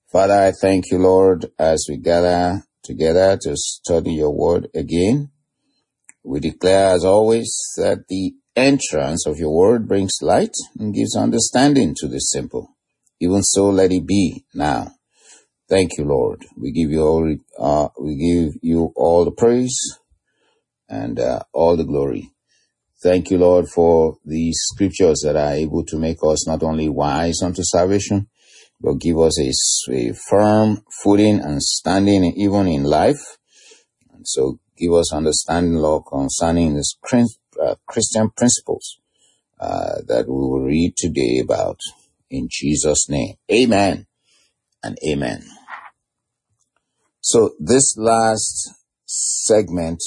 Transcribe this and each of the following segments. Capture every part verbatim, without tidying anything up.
Father, I thank you, Lord, as we gather together to study your word again. We declare, as always, that the entrance of your word brings light and gives understanding to the simple. Even so, let it be now. Thank you, Lord. We give you all, uh, we give you all the praise and uh, all the glory. Thank you, Lord, for these scriptures that are able to make us not only wise unto salvation, but give us a, a firm footing and standing even in life. And so give us understanding, Lord, concerning these uh, Christian principles uh, that we will read today about. In Jesus' name, amen and amen. So this last segment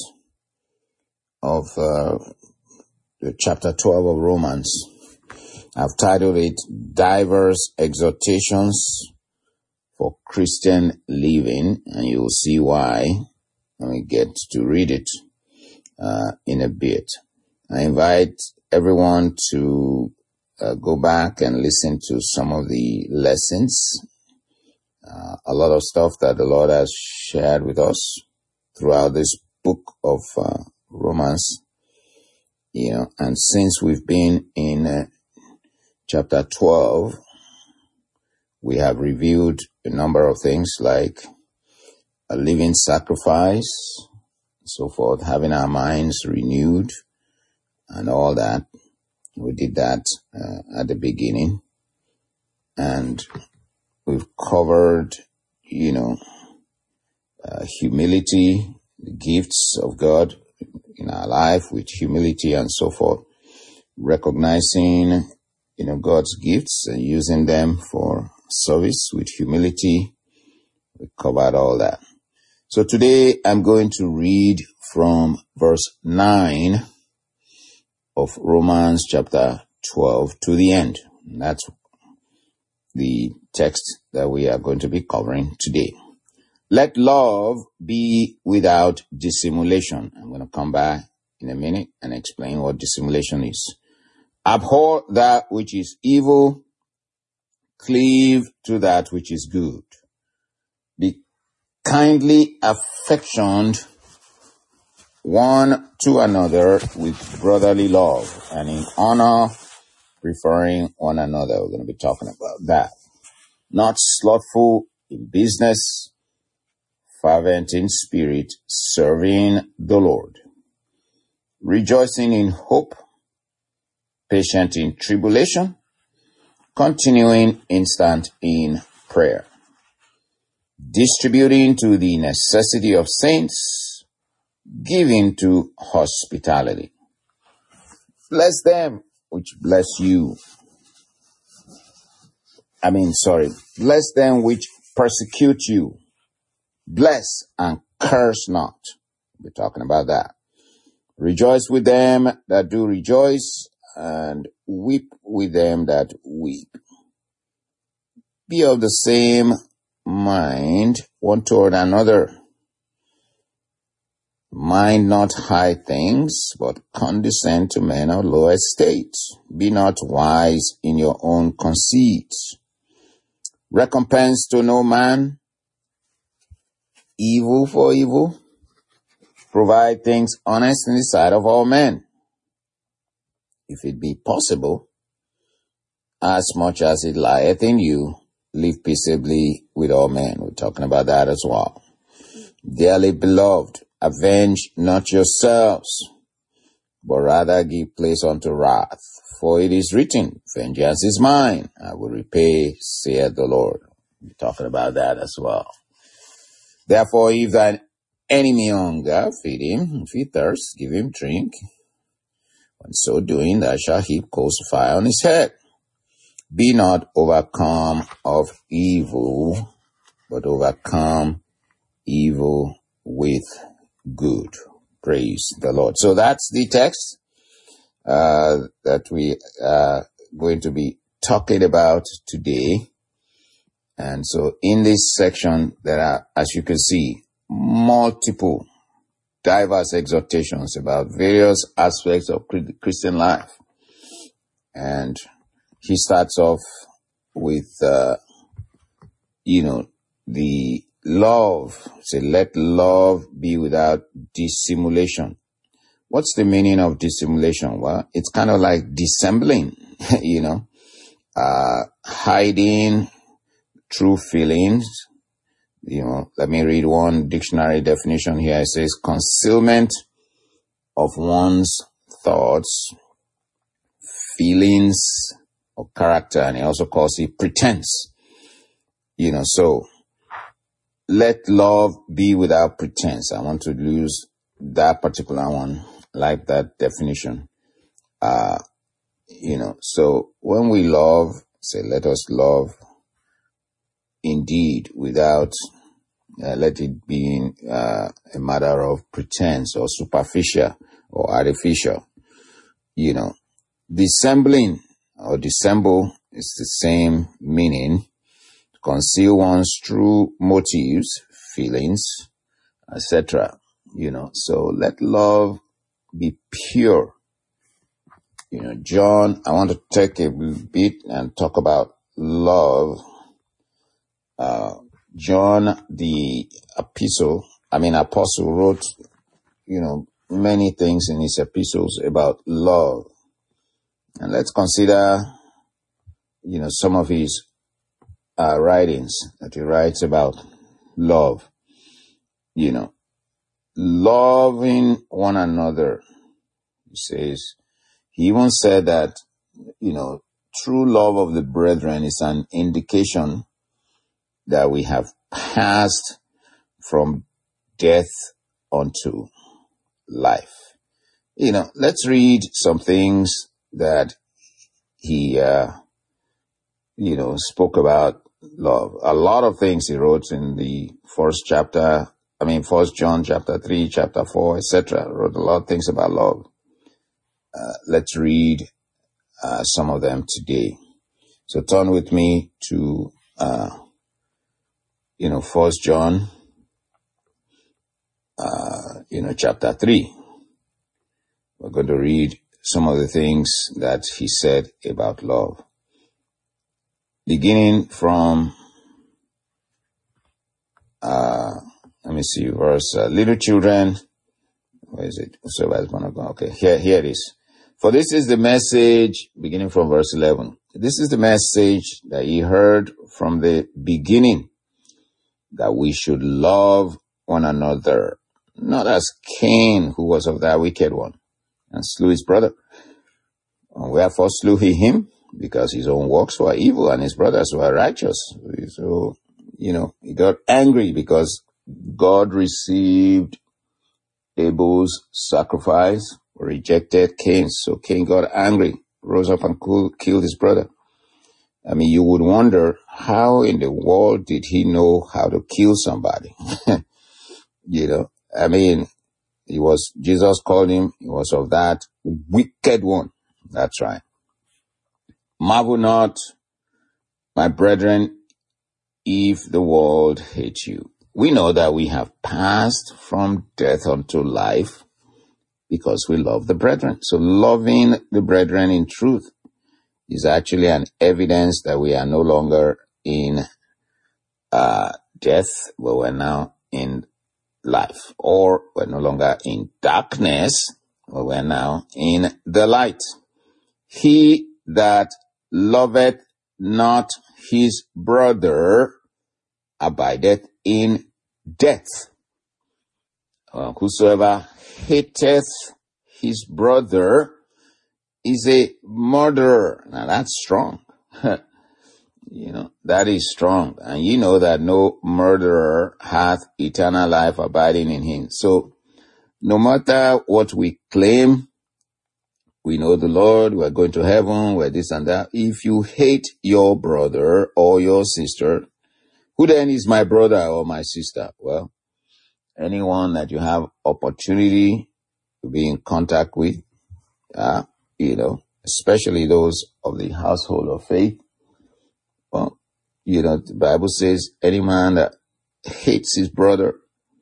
of uh, the chapter twelve of Romans, I've titled it Diverse Exhortations for Christian Living, and you'll see why when we get to read it uh, in a bit. I invite everyone to uh, go back and listen to some of the lessons, uh, a lot of stuff that the Lord has shared with us throughout this book of uh, Romans. You know, and since we've been in uh, chapter twelve, we have reviewed a number of things like a living sacrifice, so forth, having our minds renewed and all that. We did that uh, at the beginning. And we've covered, you know, uh, humility, the gifts of God in our life with humility and so forth, recognizing, you know, God's gifts and using them for service with humility. We covered all that. So today I'm going to read from verse nine of Romans chapter twelve to the end. And that's the text that we are going to be covering today. Let love be without dissimulation. I'm going to come back in a minute and explain what dissimulation is. Abhor that which is evil, cleave to that which is good. Be kindly affectioned one to another with brotherly love and in honor, preferring one another. We're going to be talking about that. Not slothful in business, fervent in spirit, serving the Lord. Rejoicing in hope, patient in tribulation, continuing instant in prayer. Distributing to the necessity of saints, giving to hospitality. Bless them which bless you. I mean, sorry. Bless them which persecute you. Bless and curse not. We're talking about that. Rejoice with them that do rejoice, and weep with them that weep. Be of the same mind one toward another. Mind not high things, but condescend to men of low estate. Be not wise in your own conceits. Recompense to no man evil for evil. Provide things honest in the sight of all men. If it be possible, as much as it lieth in you, live peaceably with all men. We're talking about that as well. Dearly beloved, avenge not yourselves, but rather give place unto wrath. For it is written, vengeance is mine, I will repay, saith the Lord. We're talking about that as well. Therefore, if thine enemy hunger, feed him. If he thirst, give him drink. And so doing, thou shalt heap coals of fire on his head. Be not overcome of evil, but overcome evil with good. Praise the Lord. So that's the text uh, that we are going to be talking about today. And so in this section, there are, as you can see, multiple diverse exhortations about various aspects of Christian life. And he starts off with, uh, you know, the love, say, let love be without dissimulation. What's the meaning of dissimulation? Well, it's kind of like dissembling, you know, uh, hiding true feelings. You know, let me read one dictionary definition here. It says concealment of one's thoughts, feelings, or character. And it also calls it pretense. You know, so let love be without pretense. I want to use that particular one, like that definition. Uh, you know, so when we love, say, let us love indeed without, uh, let it be uh, a matter of pretense or superficial or artificial. You know, dissembling or dissemble is the same meaning. Conceal one's true motives, feelings, et cetera. You know, so let love be pure. You know, John, I want to take a bit and talk about love. Uh, John, the epistle, I mean, apostle wrote, you know, many things in his epistles about love. And let's consider, you know, some of his uh, writings that he writes about love. You know, loving one another. He says, he even said that, you know, true love of the brethren is an indication that we have passed from death unto life. You know, let's read some things that he, uh, you know, spoke about love. A lot of things he wrote in the first chapter, I mean, First John chapter three, chapter four, et cetera. Wrote a lot of things about love. Uh, let's read uh, some of them today. So turn with me to, uh, you know, First John, uh, you know, chapter three. We're going to read some of the things that he said about love. Beginning from, uh, let me see, verse, uh, little children, where is it? So that's going to go. Okay, here, here it is. For this is the message, beginning from verse eleven. This is the message that ye heard from the beginning, that we should love one another, not as Cain, who was of that wicked one, and slew his brother. And wherefore slew he him? Because his own works were evil and his brothers were righteous. So, you know, he got angry because God received Abel's sacrifice, rejected Cain's. So Cain got angry, rose up and killed his brother. I mean, you would wonder, how in the world did he know how to kill somebody? You know, I mean, he was, Jesus called him, he was of that wicked one. That's right. Marvel not, my brethren, if the world hates you. We know that we have passed from death unto life because we love the brethren. So loving the brethren in truth is actually an evidence that we are no longer in uh, death, but we're now in life. Or we're no longer in darkness, but we're now in the light. He that loveth not his brother abideth in death. Uh, whosoever hateth his brother is a murderer. Now that's strong. You know, that is strong. And you know that no murderer hath eternal life abiding in him. So no matter what we claim, we know the Lord, we're going to heaven, we're this and that. If you hate your brother or your sister, who then is my brother or my sister? Well, anyone that you have opportunity to be in contact with, uh, you know, especially those of the household of faith. Well, you know, the Bible says any man that hates his brother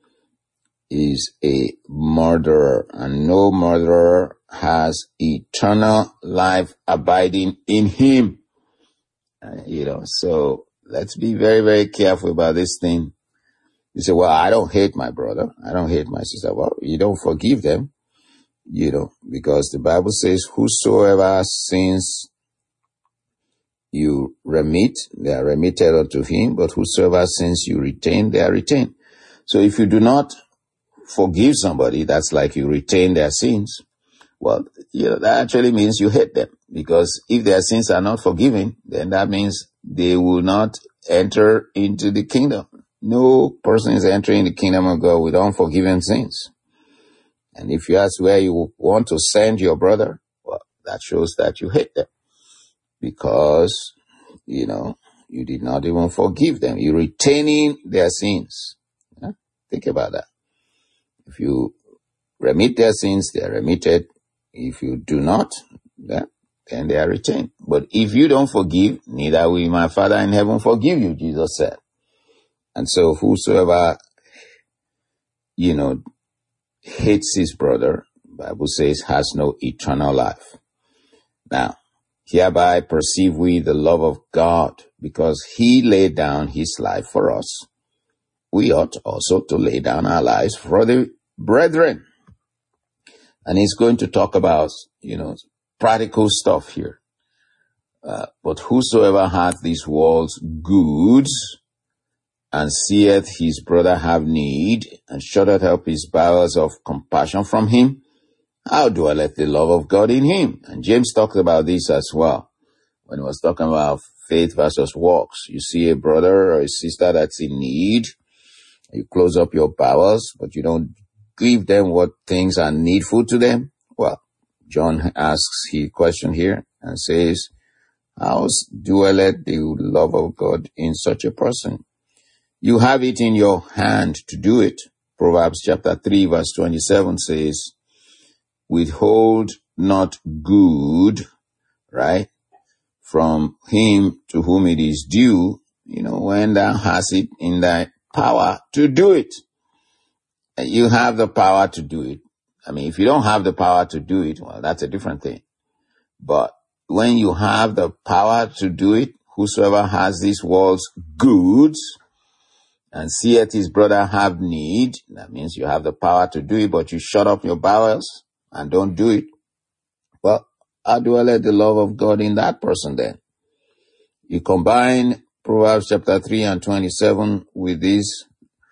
is a murderer, and no murderer has eternal life abiding in him. Uh, you know, so let's be very, very careful about this thing. You say, well, I don't hate my brother. I don't hate my sister. Well, you don't forgive them, you know, because the Bible says, whosoever sins you remit, they are remitted unto him, but whosoever sins you retain, they are retained. So if you do not forgive somebody, that's like you retain their sins. Well, you know, that actually means you hate them, because if their sins are not forgiven, then that means they will not enter into the kingdom. No person is entering the kingdom of God with unforgiven sins. And if you ask where you want to send your brother, well, that shows that you hate them, because, you know, you did not even forgive them. You're retaining their sins. Yeah? Think about that. If you remit their sins, they are remitted. If you do not, yeah, then they are retained. But if you don't forgive, neither will my Father in heaven forgive you, Jesus said. And so whosoever, you know, hates his brother, the Bible says, has no eternal life. Now, hereby perceive we the love of God, because he laid down his life for us. We ought also to lay down our lives for the brethren. And he's going to talk about, you know, practical stuff here. Uh, but whosoever hath these world's goods, and seeth his brother have need, and shutteth up his bowels of compassion from him, how dwelleth the love of God in him? And James talked about this as well, when he was talking about faith versus works. You see a brother or a sister that's in need, you close up your bowels, but you don't give them what things are needful to them. Well, John asks his question here and says, how dwelleth the love of God in such a person? You have it in your hand to do it. Proverbs chapter three verse twenty-seven says, withhold not good, right, from him to whom it is due, you know, when thou hast it in thy power to do it. You have the power to do it. I mean, if you don't have the power to do it, well, that's a different thing. But when you have the power to do it, whosoever has this world's goods, and seeth his brother have need, that means you have the power to do it, but you shut up your bowels and don't do it. Well, how dwelleth the love of God in that person then? You combine Proverbs chapter three and twenty-seven with this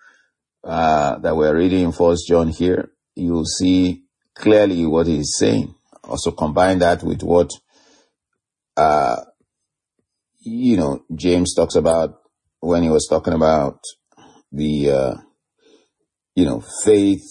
uh, that we're reading in First John here, you'll see clearly what he's saying. Also combine that with what, uh, you know, James talks about when he was talking about the, uh, you know, faith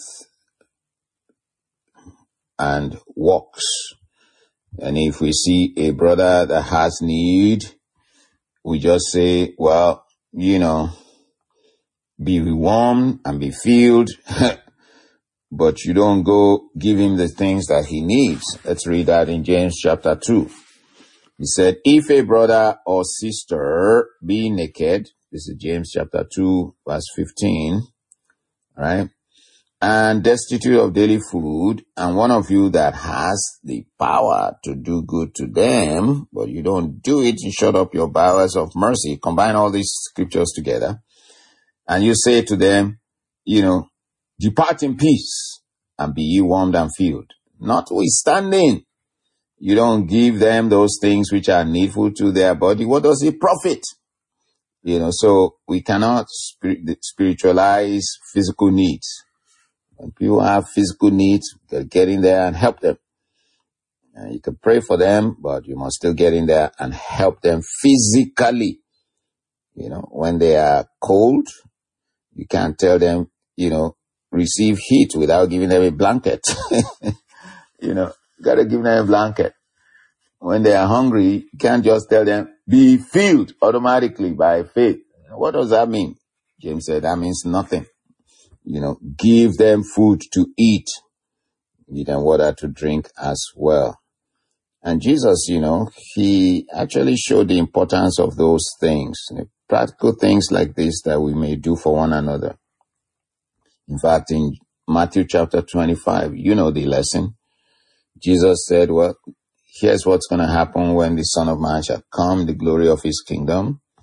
and works. And if we see a brother that has need, we just say, well, you know, be warmed and be filled, but you don't go give him the things that he needs. Let's read that in James chapter two. He said, if a brother or sister be naked, this is James chapter two, verse fifteen, right? And destitute of daily food, and one of you that has the power to do good to them, but you don't do it, you shut up your bowels of mercy. Combine all these scriptures together, and you say to them, you know, depart in peace, and be ye warmed and filled. Notwithstanding, you don't give them those things which are needful to their body. What does it profit? You know, so we cannot spiritualize physical needs. When people have physical needs, you get in there and help them. And you can pray for them, but you must still get in there and help them physically. You know, when they are cold, you can't tell them, you know, receive heat without giving them a blanket. You know, you gotta give them a blanket. When they are hungry, you can't just tell them, be filled automatically by faith. What does that mean? James said, that means nothing. You know, give them food to eat. Give them water to drink as well. And Jesus, you know, he actually showed the importance of those things, you know, practical things like this that we may do for one another. In fact, in Matthew chapter twenty-five, you know the lesson. Jesus said, well, here's what's going to happen when the Son of Man shall come, the glory of his kingdom.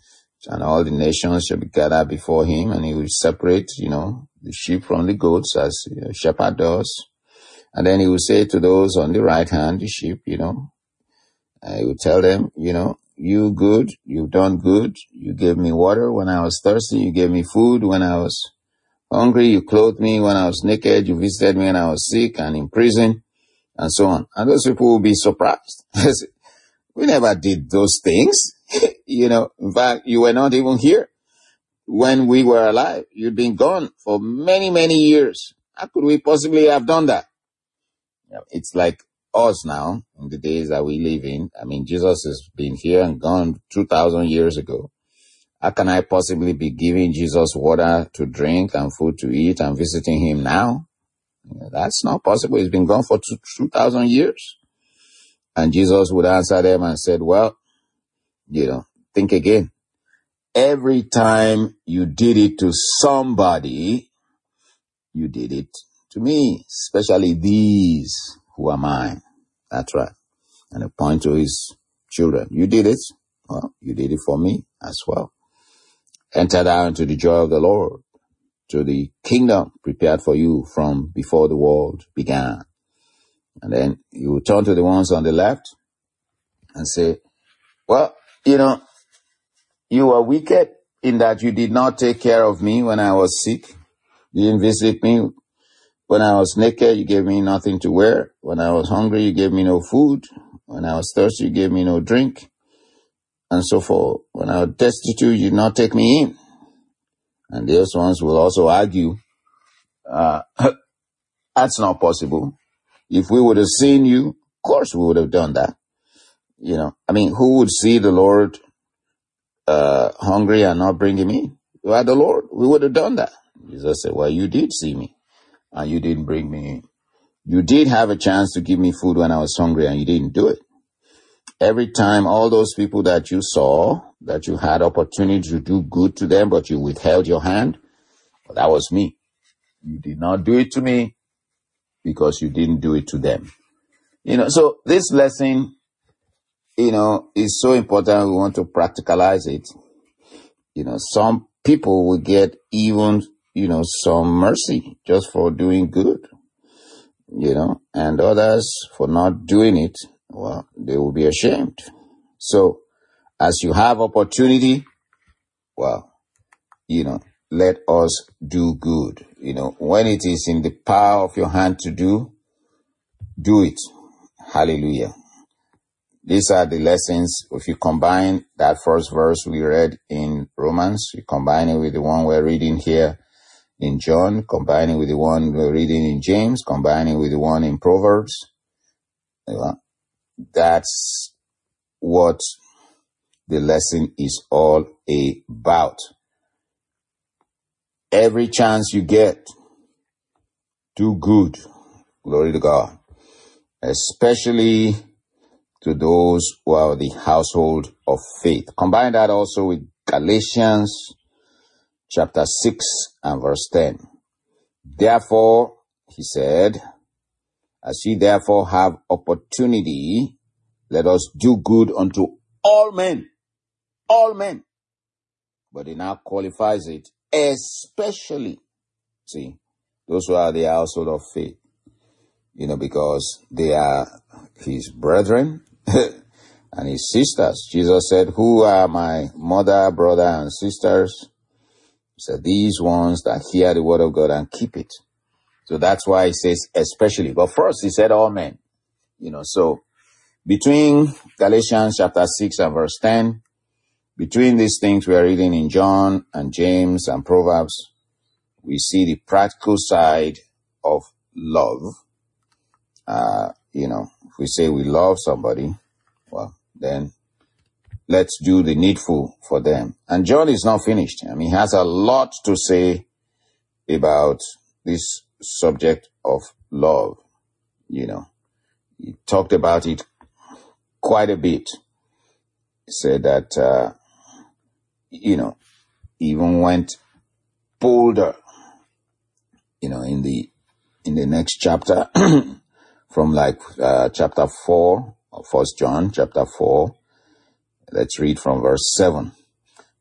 and all the nations shall be gathered before him, and he will separate, you know, the sheep from the goats as a shepherd does. And then he will say to those on the right hand, the sheep, you know, uh, he will tell them, you know, you good, you've done good. You gave me water when I was thirsty. You gave me food when I was hungry. You clothed me when I was naked. You visited me when I was sick and in prison, and so on. And those people will be surprised. We never did those things. You know, in fact, you were not even here when we were alive. You'd been gone for many, many years. How could we possibly have done that? It's like us now in the days that we live in. I mean, Jesus has been here and gone two thousand years ago. How can I possibly be giving Jesus water to drink and food to eat and visiting him now? That's not possible. He's been gone for two thousand years. And Jesus would answer them and said, well, you know, think again. Every time you did it to somebody, you did it to me, especially these who are mine. That's right. And a point to his children. You did it. Well, you did it for me as well. Enter thou into the joy of the Lord, to the kingdom prepared for you from before the world began. And then you turn to the ones on the left and say, well, you know, you were wicked in that you did not take care of me when I was sick. You didn't visit me. When I was naked, you gave me nothing to wear. When I was hungry, you gave me no food. When I was thirsty, you gave me no drink. And so forth. When I was destitute, you did not take me in. And those ones will also argue, uh, that's not possible. If we would have seen you, of course we would have done that. You know, I mean, who would see the Lord uh, hungry and not bring him in? You are the Lord. We would have done that. Jesus said, well, you did see me and you didn't bring me in. You did have a chance to give me food when I was hungry and you didn't do it. Every time, all those people that you saw, that you had opportunity to do good to them, but you withheld your hand, well, that was me. You did not do it to me because you didn't do it to them. You know, so this lesson, you know, is so important. We want to practicalize it. You know, some people will get even, you know, some mercy just for doing good, you know, and others for not doing it. Well, they will be ashamed. So as you have opportunity, well, you know, let us do good. You know, when it is in the power of your hand to do, do it. Hallelujah. These are the lessons. If you combine that first verse we read in Romans, you combine it with the one we're reading here in John, combining with the one we're reading in James, combining with the one in Proverbs, you know, that's what the lesson is all about. Every chance you get, do good. Glory to God. Especially to those who are the household of faith. Combine that also with Galatians chapter six and verse ten. Therefore, he said, as ye therefore have opportunity, let us do good unto all men. All men. But he now qualifies it, especially, see, those who are the household of faith. You know, because they are his brethren and his sisters. Jesus said, who are my mother, brother, and sisters? He said, these ones that hear the word of God and keep it. So that's why he says especially. But first he said all men. You know, so between Galatians chapter six and verse ten, between these things we are reading in John and James and Proverbs, we see the practical side of love. Uh, you know, if we say we love somebody, well, then let's do the needful for them. And John is not finished. I mean, he has a lot to say about this subject of love. You know, he talked about it quite a bit. He said that, uh, you know, even went bolder, you know, in the, in the next chapter, from like, uh, chapter four, or First John chapter four. Let's read from verse seven.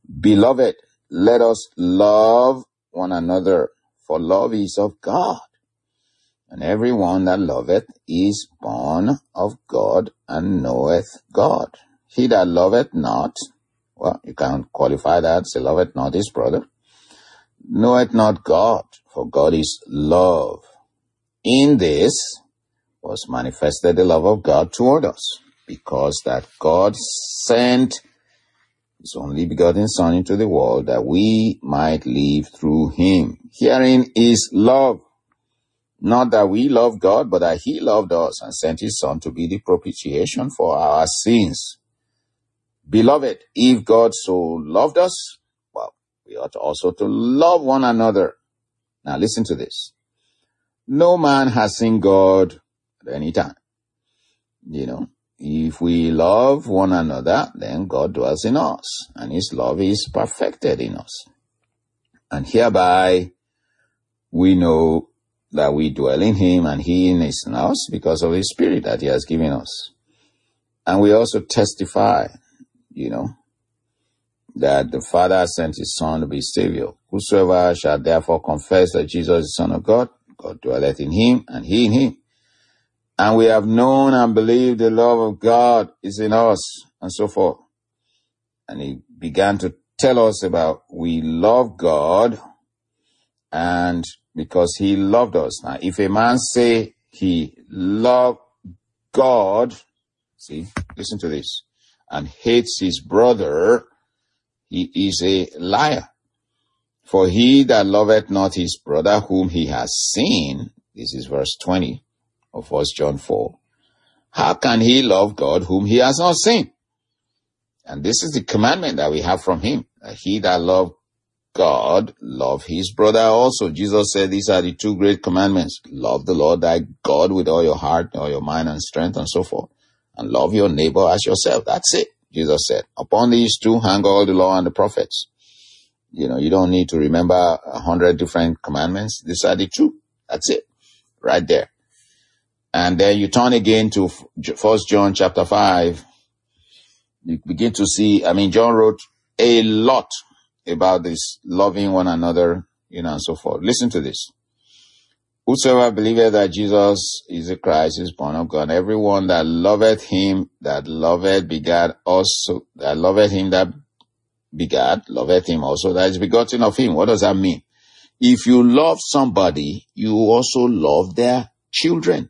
Beloved, let us love one another, for love is of God. And every one that loveth is born of God and knoweth God. He that loveth not, well, you can't qualify that, say loveth not his brother, knoweth not God, for God is love. In this was manifested the love of God toward us, because that God sent his only begotten Son into the world, that we might live through him. Herein is love. Not that we love God, but that he loved us and sent his Son to be the propitiation for our sins. Beloved, if God so loved us, well, we ought also to love one another. Now listen to this. No man has seen God at any time. You know, if we love one another, then God dwells in us, and his love is perfected in us. And hereby we know that we dwell in him and he in us, because of his Spirit that he has given us. And we also testify, you know, that the Father sent his Son to be Savior. Whosoever shall therefore confess that Jesus is the Son of God, God dwelleth in him and he in him. And we have known and believed the love of God is in us, and so forth. And he began to tell us about we love God, and because he loved us. Now, if a man say he loved God, see, listen to this, and hates his brother, he is a liar. For he that loveth not his brother whom he has seen, this is verse twenty of First John four, how can he love God whom he has not seen? And this is the commandment that we have from him, that he that loved God, love his brother also. Jesus said these are the two great commandments. Love the Lord thy God with all your heart, all your mind and strength, and so forth. And love your neighbor as yourself. That's it. Jesus said, upon these two hang all the law and the prophets. You know, you don't need to remember a hundred different commandments. These are the two. That's it. Right there. And then you turn again to First John chapter five. You begin to see, I mean, John wrote a lot about this loving one another, you know, and so forth. Listen to this. Whosoever believeth that Jesus is the Christ is born of God. Everyone that loveth him, that loveth begat also, that loveth him that begat, loveth him also that is begotten of him. What does that mean? If you love somebody, you also love their children.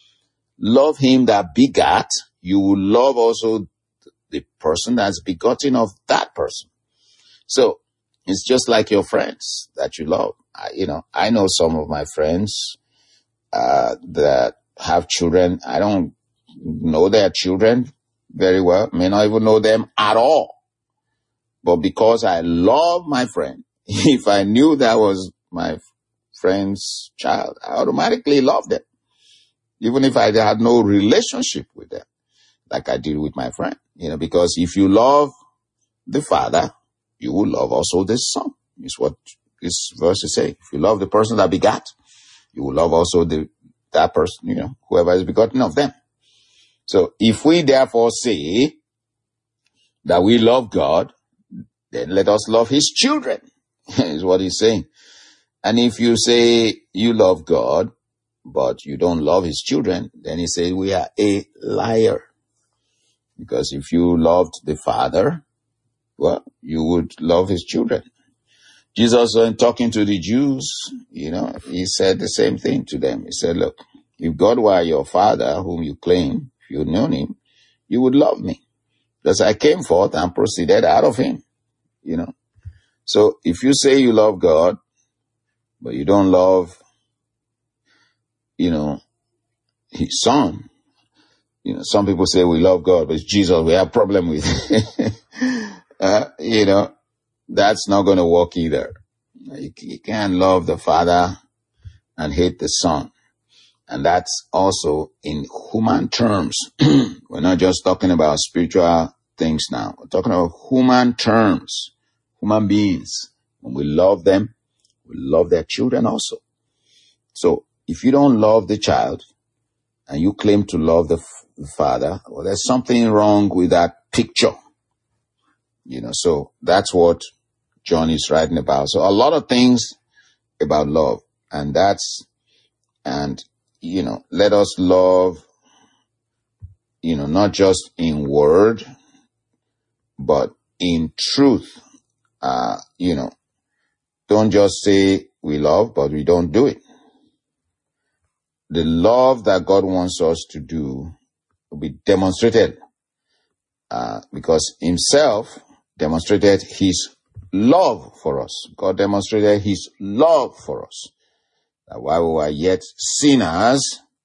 Love him that begat, you will love also the person that's begotten of that person. So, it's just like your friends that you love. I, you know, I know some of my friends uh, that have children. I don't know their children very well, may not even know them at all. But because I love my friend, if I knew that was my friend's child, I automatically love them. Even if I had no relationship with them, like I did with my friend. You know, because if you love the Father, you will love also the Son. Is what this verse is saying. If you love the person that begat, you will love also the that person, you know, whoever is begotten of them. So if we therefore say that we love God, then let us love his children, is what he's saying. And if you say you love God, but you don't love his children, then he says we are a liar. Because if you loved the Father, well, you would love his children. Jesus, when talking to the Jews, you know, he said the same thing to them. He said, look, if God were your Father, whom you claim, if you knew him, you would love me. Because I came forth and proceeded out of him, you know. So if you say you love God, but you don't love, you know, his Son, you know, some people say we love God, but it's Jesus we have a problem with. uh, you know, that's not going to work either. You, you can't love the Father and hate the Son. And that's also in human terms. We're not just talking about spiritual things now. We're talking about human terms, human beings. When we love them, we love their children also. So if you don't love the child and you claim to love the, f- the Father, well, there's something wrong with that picture. You know, so that's what John is writing about. So a lot of things about love, and that's, and, you know, let us love, you know, not just in word, but in truth. Uh, you know, don't just say we love, but we don't do it. The love that God wants us to do will be demonstrated, uh, because himself demonstrated his love for us. God demonstrated his love for us. That while we were yet sinners,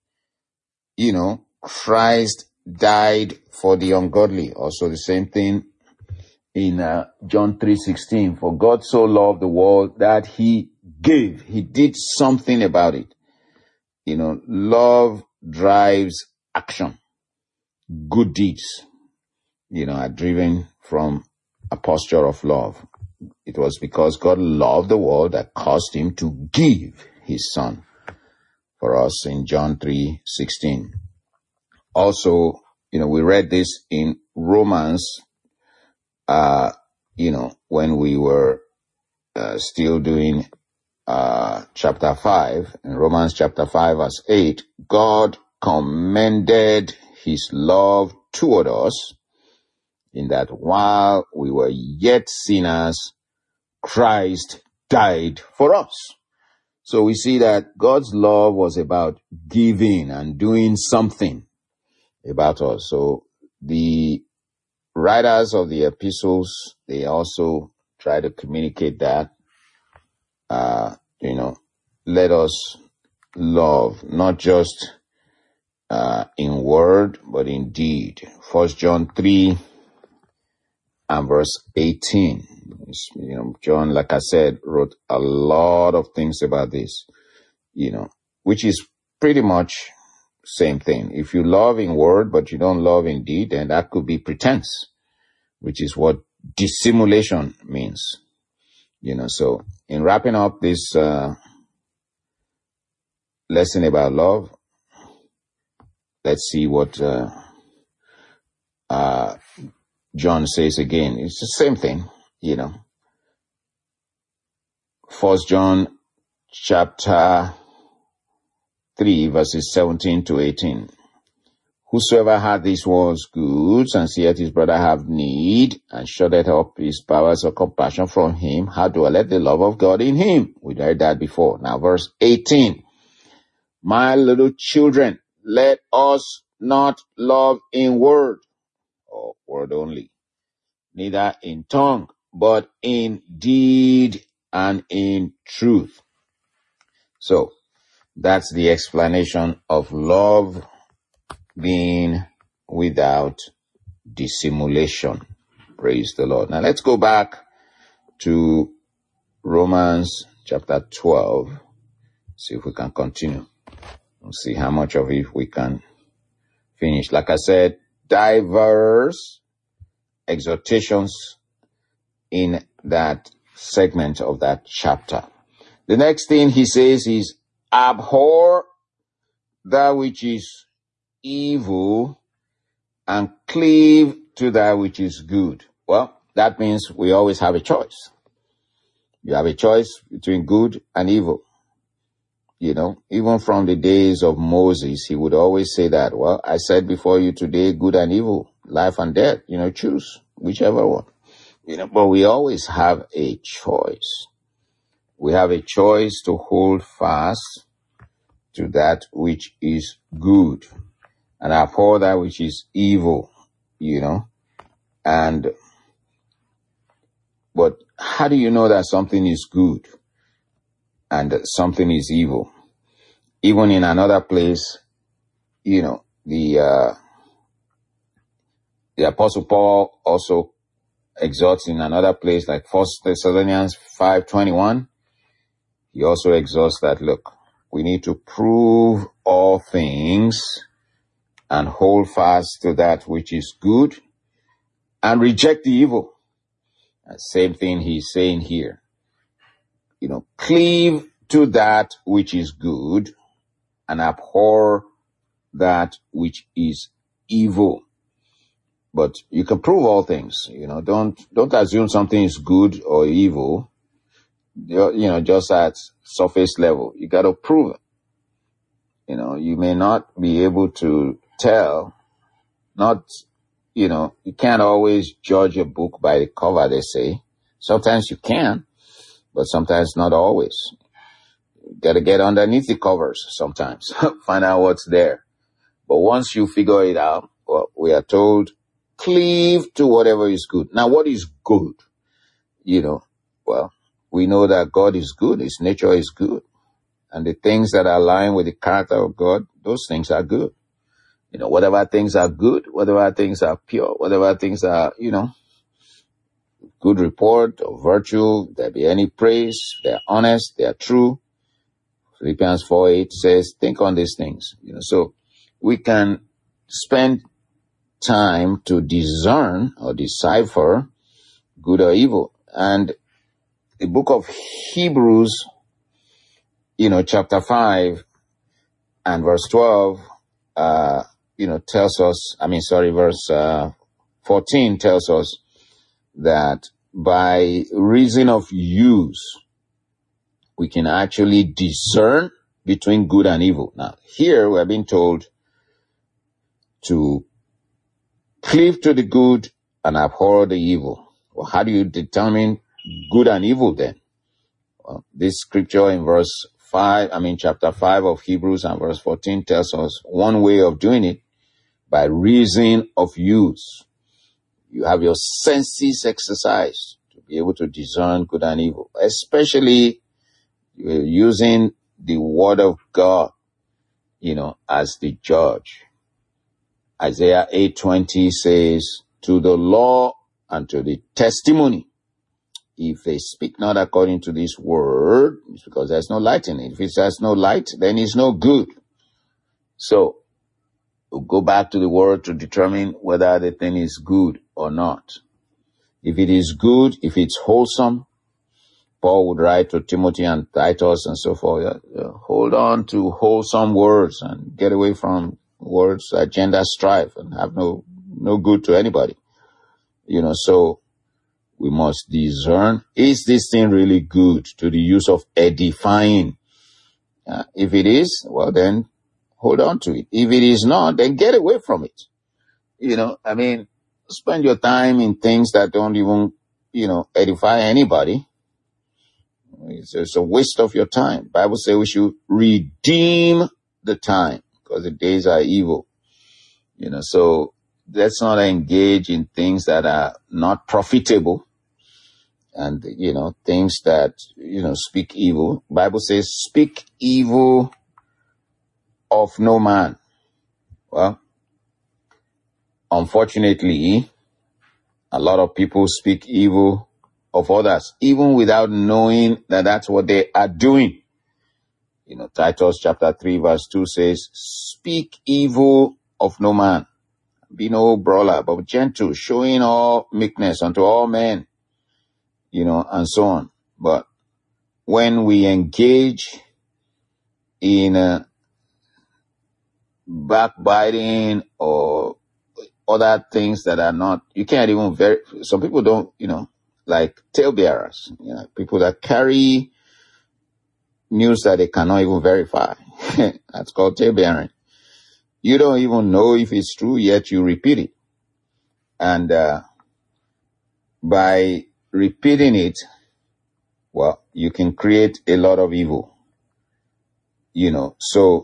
you know, Christ died for the ungodly. Also the same thing in uh, John three sixteen. For God so loved the world that he gave. He did something about it. You know, love drives action. Good deeds, you know, are driven from a posture of love. It was because God loved the world that caused him to give his son for us in John three sixteen. Also, you know, we read this in Romans, uh, you know, when we were uh, still doing uh, chapter five, in Romans chapter five, verse eight, God commended his love toward us in that while we were yet sinners, Christ died for us. So we see that God's love was about giving and doing something about us. So the writers of the epistles, they also try to communicate that, uh, you know, let us love, not just uh, in word, but in deed. First John three and verse eighteen. You know, John, like I said, wrote a lot of things about this, you know, which is pretty much same thing. If you love in word, but you don't love in deed, then that could be pretense, which is what dissimulation means. You know, so in wrapping up this uh, lesson about love, let's see what uh, uh, John says again. It's the same thing, you know. First John chapter three, verses seventeen to eighteen. Whosoever hath these world's goods, and seeth his brother have need, and shutteth up his bowels of compassion from him, how dwelleth the love of God in him? We read that before. Now verse eighteen. My little children, let us not love in word, or word only, neither in tongue, but in deed and in truth. So, that's the explanation of love being without dissimulation. Praise the Lord. Now let's go back to Romans chapter twelve. See if we can continue. We'll see how much of it we can finish. Like I said, diverse exhortations in that segment of that chapter. The next thing he says is, abhor that which is evil and cleave to that which is good. Well, that means we always have a choice. You have a choice between good and evil. You know, even from the days of Moses, he would always say that, well, I said before you today, good and evil, life and death, you know, choose whichever one. You know, but we always have a choice. We have a choice to hold fast to that which is good and abhor that which is evil, you know. And, but how do you know that something is good and something is evil? Even in another place, you know, the, uh, the Apostle Paul also exhorts in another place, like First Thessalonians five twenty-one. He also exhorts that, look, we need to prove all things and hold fast to that which is good and reject the evil. And same thing he's saying here. You know, cleave to that which is good and abhor that which is evil. But you can prove all things. You know, don't don't assume something is good or evil. You know, just at surface level. You got to prove it. You know, you may not be able to tell. Not, you know, you can't always judge a book by the cover, they say. Sometimes you can, but sometimes not always. You got to get underneath the covers sometimes. Find out what's there. But once you figure it out, well, we are told, cleave to whatever is good. Now, what is good? You know, well, we know that God is good. His nature is good. And the things that align with the character of God, those things are good. You know, whatever things are good, whatever things are pure, whatever things are, you know, good report or virtue, there be any praise, they're honest, they're true. Philippians four eight says, think on these things. You know, so we can spend time to discern or decipher good or evil. And the book of Hebrews, you know, chapter five and verse twelve, uh, you know, tells us, I mean, sorry, verse uh, fourteen tells us that by reason of use, we can actually discern between good and evil. Now, here we're being told to cleave to the good and abhor the evil. Well, how do you determine good and evil then? Well, this scripture in verse five, I mean, chapter five of Hebrews and verse fourteen tells us one way of doing it by reason of use. You have your senses exercised to be able to discern good and evil, especially using the word of God, you know, as the judge. Isaiah eight twenty says, to the law and to the testimony, if they speak not according to this word, it's because there's no light in it. If it has no light, then it's no good. So, we'll go back to the word to determine whether the thing is good or not. If it is good, if it's wholesome, Paul would write to Timothy and Titus and so forth, uh, uh, hold on to wholesome words and get away from words that gender strife and have no, no good to anybody. You know, so we must discern, is this thing really good to the use of edifying? Uh, if it is, well then, hold on to it. If it is not, then get away from it. You know, I mean, spend your time in things that don't even, you know, edify anybody. It's, it's a waste of your time. Bible says we should redeem the time because the days are evil. You know, so let's not engage in things that are not profitable and, you know, things that, you know, speak evil. Bible says speak evil of no man. Well, unfortunately, a lot of people speak evil of others, even without knowing that that's what they are doing. You know, Titus chapter three verse two says, speak evil of no man. Be no brawler, but gentle, showing all meekness unto all men, you know, and so on. But when we engage in uh, backbiting or other things that are not, you can't even ver, some people don't, you know, like talebearers, you know, people that carry news that they cannot even verify. That's called talebearing. You don't even know if it's true, yet you repeat it. And uh, by repeating it, well, you can create a lot of evil. You know, so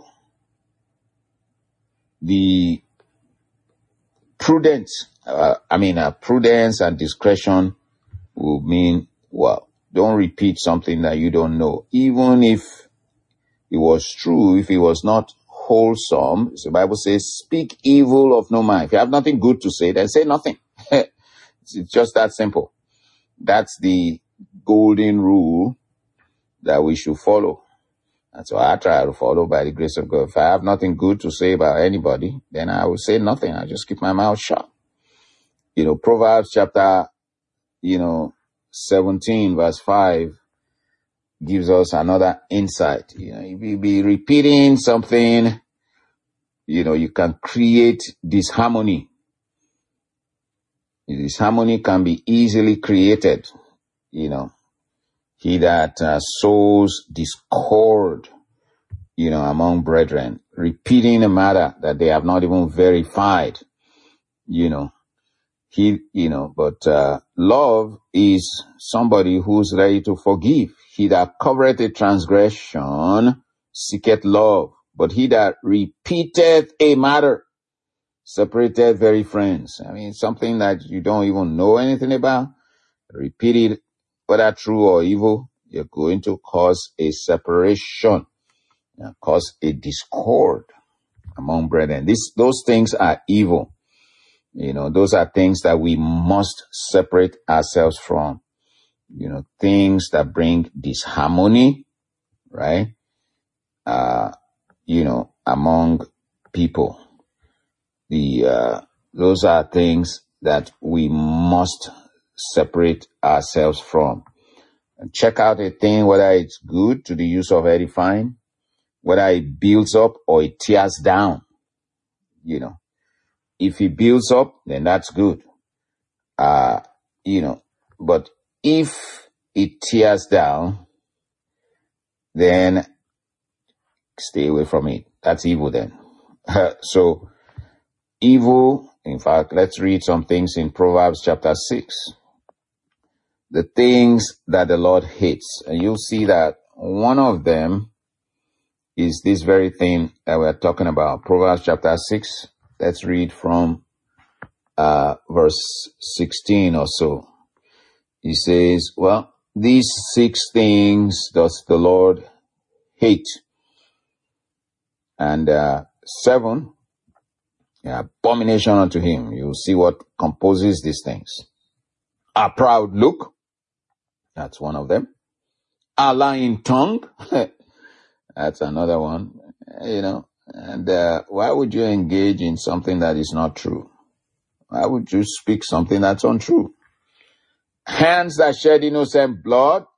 the prudence, uh, I mean, uh, prudence and discretion will mean, well, don't repeat something that you don't know. Even if it was true, if it was not wholesome, the Bible says, speak evil of no man. If you have nothing good to say, then say nothing. It's just that simple. That's the golden rule that we should follow. That's what I try to follow by the grace of God. If I have nothing good to say about anybody, then I will say nothing. I just keep my mouth shut. You know, Proverbs chapter, you know, seventeen verse five gives us another insight. You know, if you be repeating something, you know, you can create disharmony Disharmony can be easily created. You know, he that uh, sows discord, you know, among brethren, repeating a matter that they have not even verified, you know, he, you know, but, uh, love is somebody who's ready to forgive. He that covereth a transgression seeketh love, but he that repeateth a matter separated very friends. I mean, something that you don't even know anything about, repeat it, whether true or evil, you're going to cause a separation, you know, cause a discord among brethren. This, those things are evil. You know, those are things that we must separate ourselves from. You know, things that bring disharmony, right? Uh, you know, among people. The, uh, those are things that we must separate ourselves from. And check out a thing, whether it's good to the use of edifying, whether it builds up or it tears down. You know, if it builds up, then that's good. Uh, you know, but if it tears down, then stay away from it. That's evil then. So, evil, in fact, let's read some things in Proverbs chapter six. The things that the Lord hates. And you'll see that one of them is this very thing that we're talking about. Proverbs chapter six. Let's read from uh, verse sixteen or so. He says, well, these six things does the Lord hate. And uh, seven, yeah, abomination unto him. You'll see what composes these things. A proud look. That's one of them. A lying tongue. That's another one. You know, and uh, why would you engage in something that is not true? Why would you speak something that's untrue? Hands that shed innocent blood.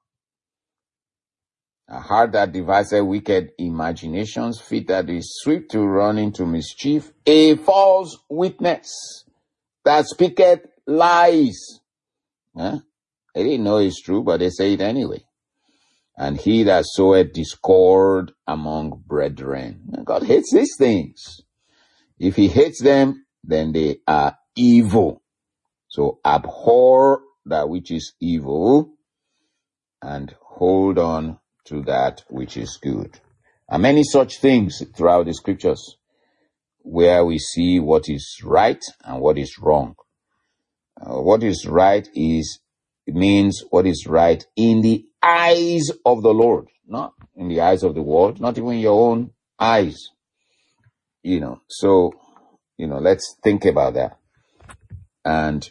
A heart that deviseth wicked imaginations, feet that is swift to run into mischief, a false witness that speaketh lies. Huh? They didn't know it's true, but they say it anyway. And he that soweth discord among brethren. God hates these things. If he hates them, then they are evil. So abhor that which is evil and hold on to that which is good. And many such things throughout the scriptures where we see what is right and what is wrong. Uh, what is right is, it means what is right in the eyes of the Lord, not in the eyes of the world, not even your own eyes. You know, so, you know, let's think about that. And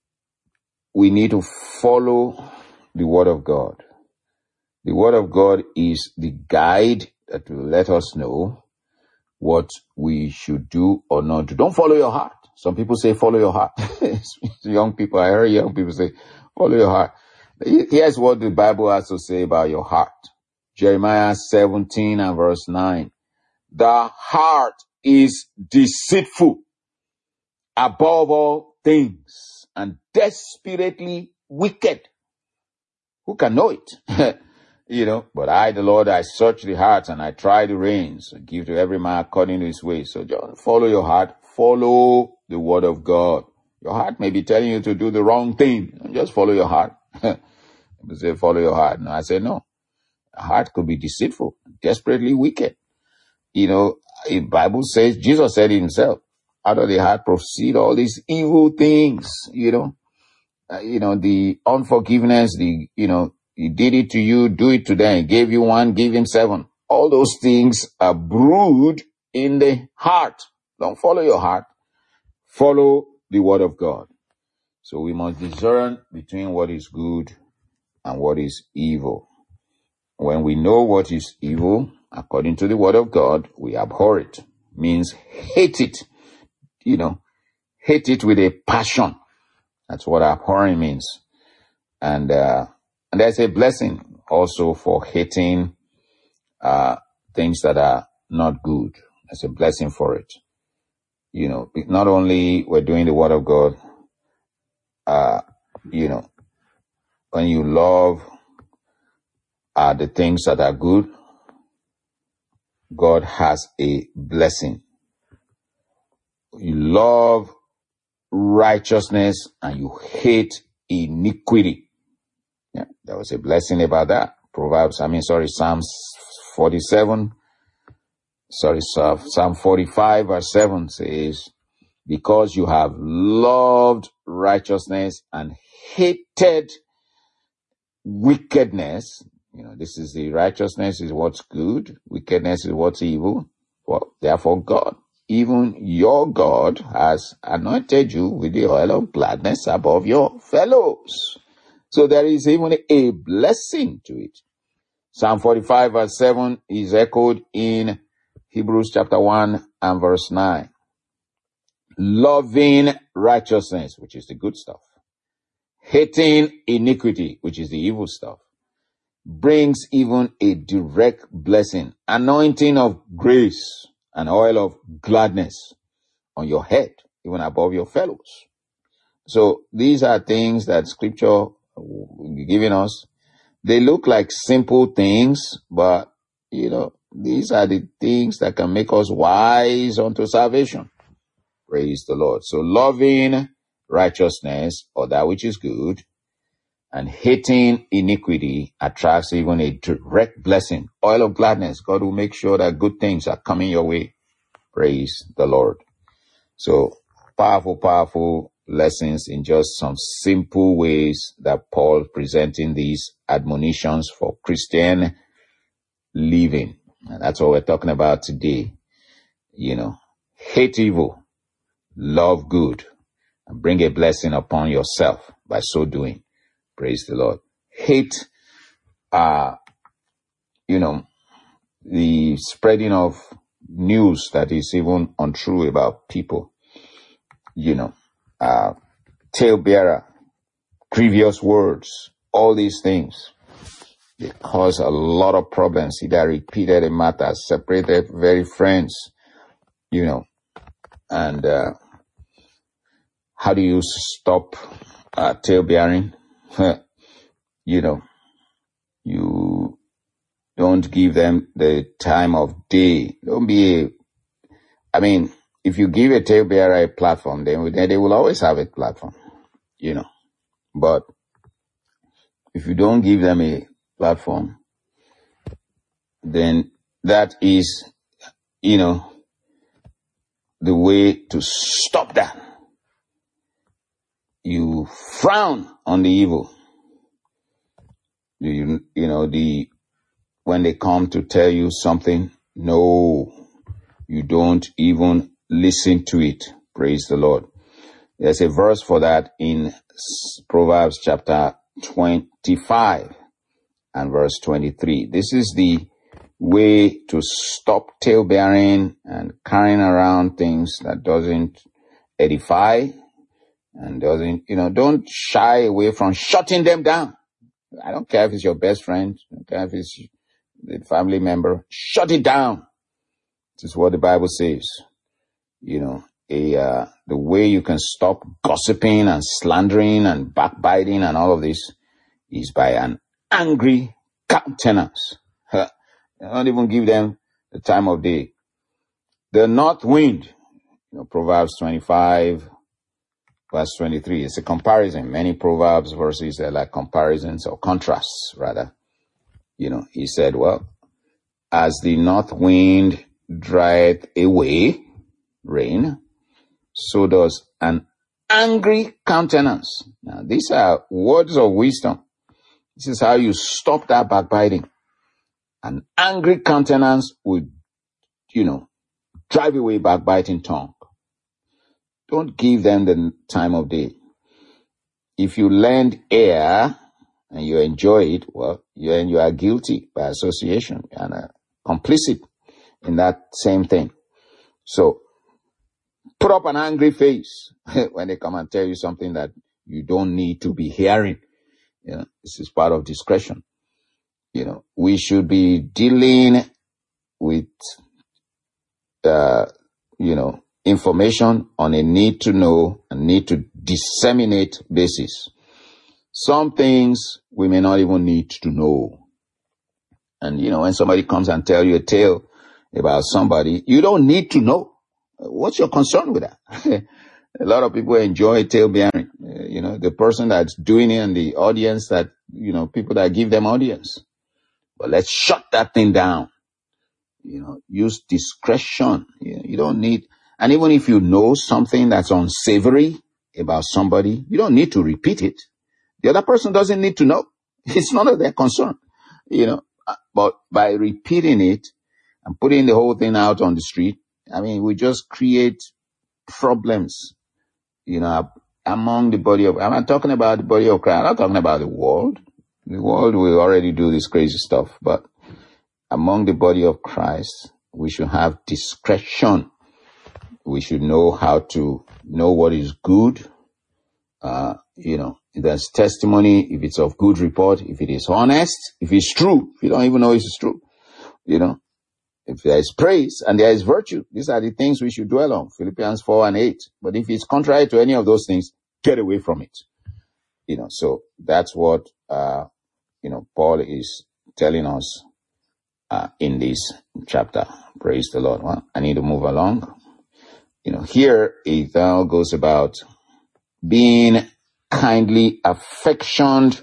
we need to follow the word of God. The word of God is the guide that will let us know what we should do or not do. Don't follow your heart. Some people say follow your heart. Young people, I heard young people say follow your heart. Here's what the Bible has to say about your heart. Jeremiah seventeen and verse nine. The heart is deceitful above all things and desperately wicked. Who can know it? You know, but I, the Lord, I search the hearts and I try the reins, and give to every man according to his way. So just follow your heart. Follow the word of God. Your heart may be telling you to do the wrong thing. Just follow your heart. People say follow your heart. No, I say no. A heart could be deceitful, desperately wicked. You know, the Bible says, Jesus said it himself, out of the heart proceed all these evil things, you know. Uh, you know, the unforgiveness, the, you know, he did it to you, do it to them. He gave you one, give him seven. All those things are brewed in the heart. Don't follow your heart. Follow the word of God. So we must discern between what is good and what is evil. When we know what is evil, according to the word of God, we abhor it. Means hate it. You know, hate it with a passion. That's what abhorring means. And, uh, and there's a blessing also for hating, uh, things that are not good. There's a blessing for it. You know, not only we're doing the word of God, uh, you know, when you love uh, the things that are good, God has a blessing. You love righteousness and you hate iniquity. Yeah, there was a blessing about that. Proverbs, I mean, sorry, Psalms forty-seven, sorry, Psalm forty-five verse seven says, because you have loved righteousness and hated wickedness. You know, this is the righteousness is what's good. Wickedness is what's evil. Well, therefore God, even your God, has anointed you with the oil of gladness above your fellows. So there is even a blessing to it. Psalm forty-five verse seven is echoed in Hebrews chapter one and verse nine. Loving righteousness, which is the good stuff, hating iniquity, which is the evil stuff, brings even a direct blessing, anointing of grace and oil of gladness on your head, even above your fellows. So these are things that Scripture is giving us. They look like simple things, but, you know, these are the things that can make us wise unto salvation. Praise the Lord. So loving righteousness, or that which is good, and hating iniquity attracts even a direct blessing. Oil of gladness. God will make sure that good things are coming your way. Praise the Lord. So powerful, powerful lessons in just some simple ways that Paul presenting these admonitions for Christian living. And that's what we're talking about today. You know, hate evil, love good, and bring a blessing upon yourself by so doing. Praise the Lord. Hate, uh, you know, the spreading of news that is even untrue about people. You know, uh, talebearer, grievous words, all these things. They cause a lot of problems. Either repeated matters, separated very friends, you know, and, uh, how do you stop, uh, talebearing? You know, you don't give them the time of day. Don't be a, I mean, if you give a talebearer a platform, then they will always have a platform, you know. But if you don't give them a platform, then that is, you know, the way to stop that. You frown on the evil. You, you know, the, when they come to tell you something, no, you don't even listen to it. Praise the Lord. There's a verse for that in Proverbs chapter twenty-five and verse twenty-three. This is the way to stop talebearing and carrying around things that doesn't edify and doesn't, you know, don't shy away from shutting them down. I don't care if it's your best friend, I don't care if it's the family member, shut it down. This is what the Bible says. You know, a, uh, the way you can stop gossiping and slandering and backbiting and all of this is by an angry countenance. Don't even give them the time of day. The north wind, you know, Proverbs twenty-five, verse twenty-three. It's a comparison. Many Proverbs verses are like comparisons or contrasts, rather. You know, he said, well, as the north wind drieth away rain, so does an angry countenance. Now, these are words of wisdom. This is how you stop that backbiting. An angry countenance would, you know, drive away backbiting tongue. Don't give them the time of day. If you lend air and you enjoy it, well, you, and you are guilty by association and uh, complicit in that same thing. So, put up an angry face when they come and tell you something that you don't need to be hearing. You know, this is part of discretion. You know, we should be dealing with, uh, you know, information on a need to know and need to disseminate basis. Some things we may not even need to know. And, you know, when somebody comes and tell you a tale about somebody, you don't need to know. What's your concern with that? A lot of people enjoy tale bearing. Uh, you know, the person that's doing it and the audience that, you know, people that give them audience. But let's shut that thing down. You know, use discretion. You, you don't need, and even if you know something that's unsavory about somebody, you don't need to repeat it. The other person doesn't need to know. It's none of their concern, you know. But by repeating it and putting the whole thing out on the street, I mean, we just create problems, you know, among the body of, I'm not talking about the body of Christ. I'm not talking about the world. The world will already do this crazy stuff, but among the body of Christ, we should have discretion. We should know how to know what is good. Uh, you know, if there's testimony, if it's of good report, if it is honest, if it's true, if you don't even know if it's true, you know, if there is praise and there is virtue, these are the things we should dwell on. Philippians four and eight. But if it's contrary to any of those things, get away from it. You know, so that's what, uh, you know, Paul is telling us, uh, in this chapter. Praise the Lord. Well, I need to move along. You know, here it now goes about being kindly affectioned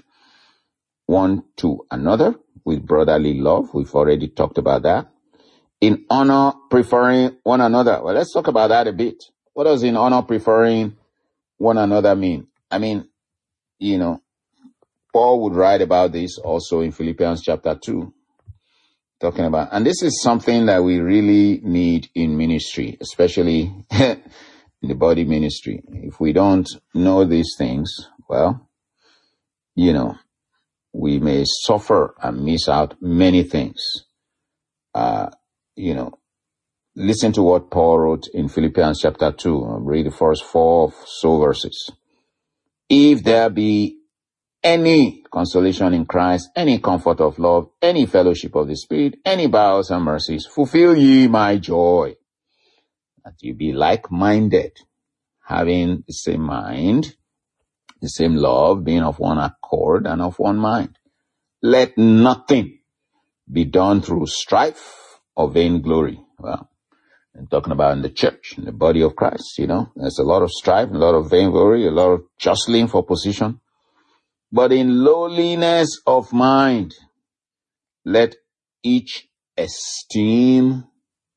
one to another with brotherly love. We've already talked about that. In honor, preferring one another. Well, let's talk about that a bit. What does in honor, preferring one another mean? I mean, you know, Paul would write about this also in Philippians chapter two, talking about, and this is something that we really need in ministry, especially in the body ministry. If we don't know these things, well, you know, we may suffer and miss out many things. Uh, you know, listen to what Paul wrote in Philippians chapter two. I'll read the first four so verses. If there be any consolation in Christ, any comfort of love, any fellowship of the Spirit, any bowels and mercies, fulfill ye my joy, that ye be like-minded, having the same mind, the same love, being of one accord and of one mind. Let nothing be done through strife or vainglory. Well, I'm talking about in the church, in the body of Christ, you know, there's a lot of strife, a lot of vainglory, a lot of jostling for position. But in lowliness of mind, let each esteem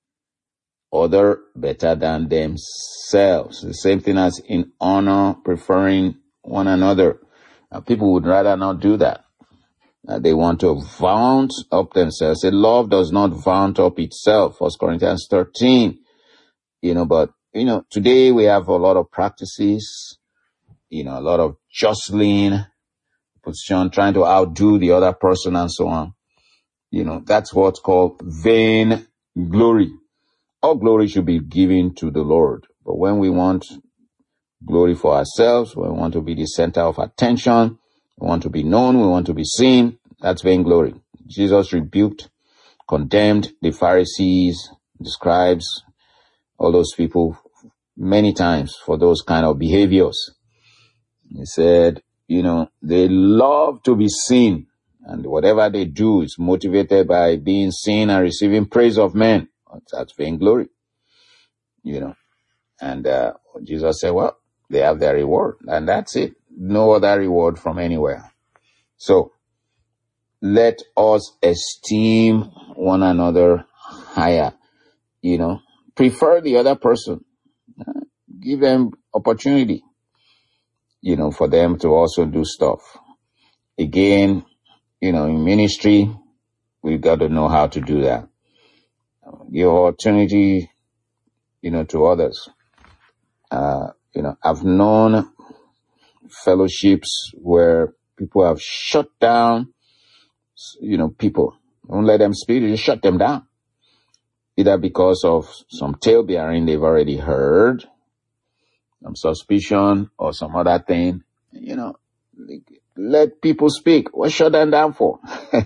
other better than themselves. The same thing as in honor, preferring one another. Uh, people would rather not do that. Uh, they want to vaunt up themselves. Say, love does not vaunt up itself. First Corinthians thirteen. You know, but, you know, today we have a lot of practices, you know, a lot of jostling, position, trying to outdo the other person and so on. You know, that's what's called vain glory. All glory should be given to the Lord. But when we want glory for ourselves, when we want to be the center of attention, we want to be known, we want to be seen, that's vain glory. Jesus rebuked, condemned the Pharisees, the scribes, all those people many times for those kind of behaviors. He said, you know, they love to be seen, and whatever they do is motivated by being seen and receiving praise of men. That's vainglory, you know. And uh, Jesus said, well, they have their reward, and that's it. No other reward from anywhere. So let us esteem one another higher, you know. Prefer the other person. Uh, give them opportunity, you know, for them to also do stuff. Again, you know, in ministry, we've got to know how to do that. Give opportunity, you know, to others. Uh, you know, I've known fellowships where people have shut down, you know, people. Don't let them speak, you just shut them down. Either because of some tale bearing they've already heard, some suspicion or some other thing. You know, let people speak. What shut them down for?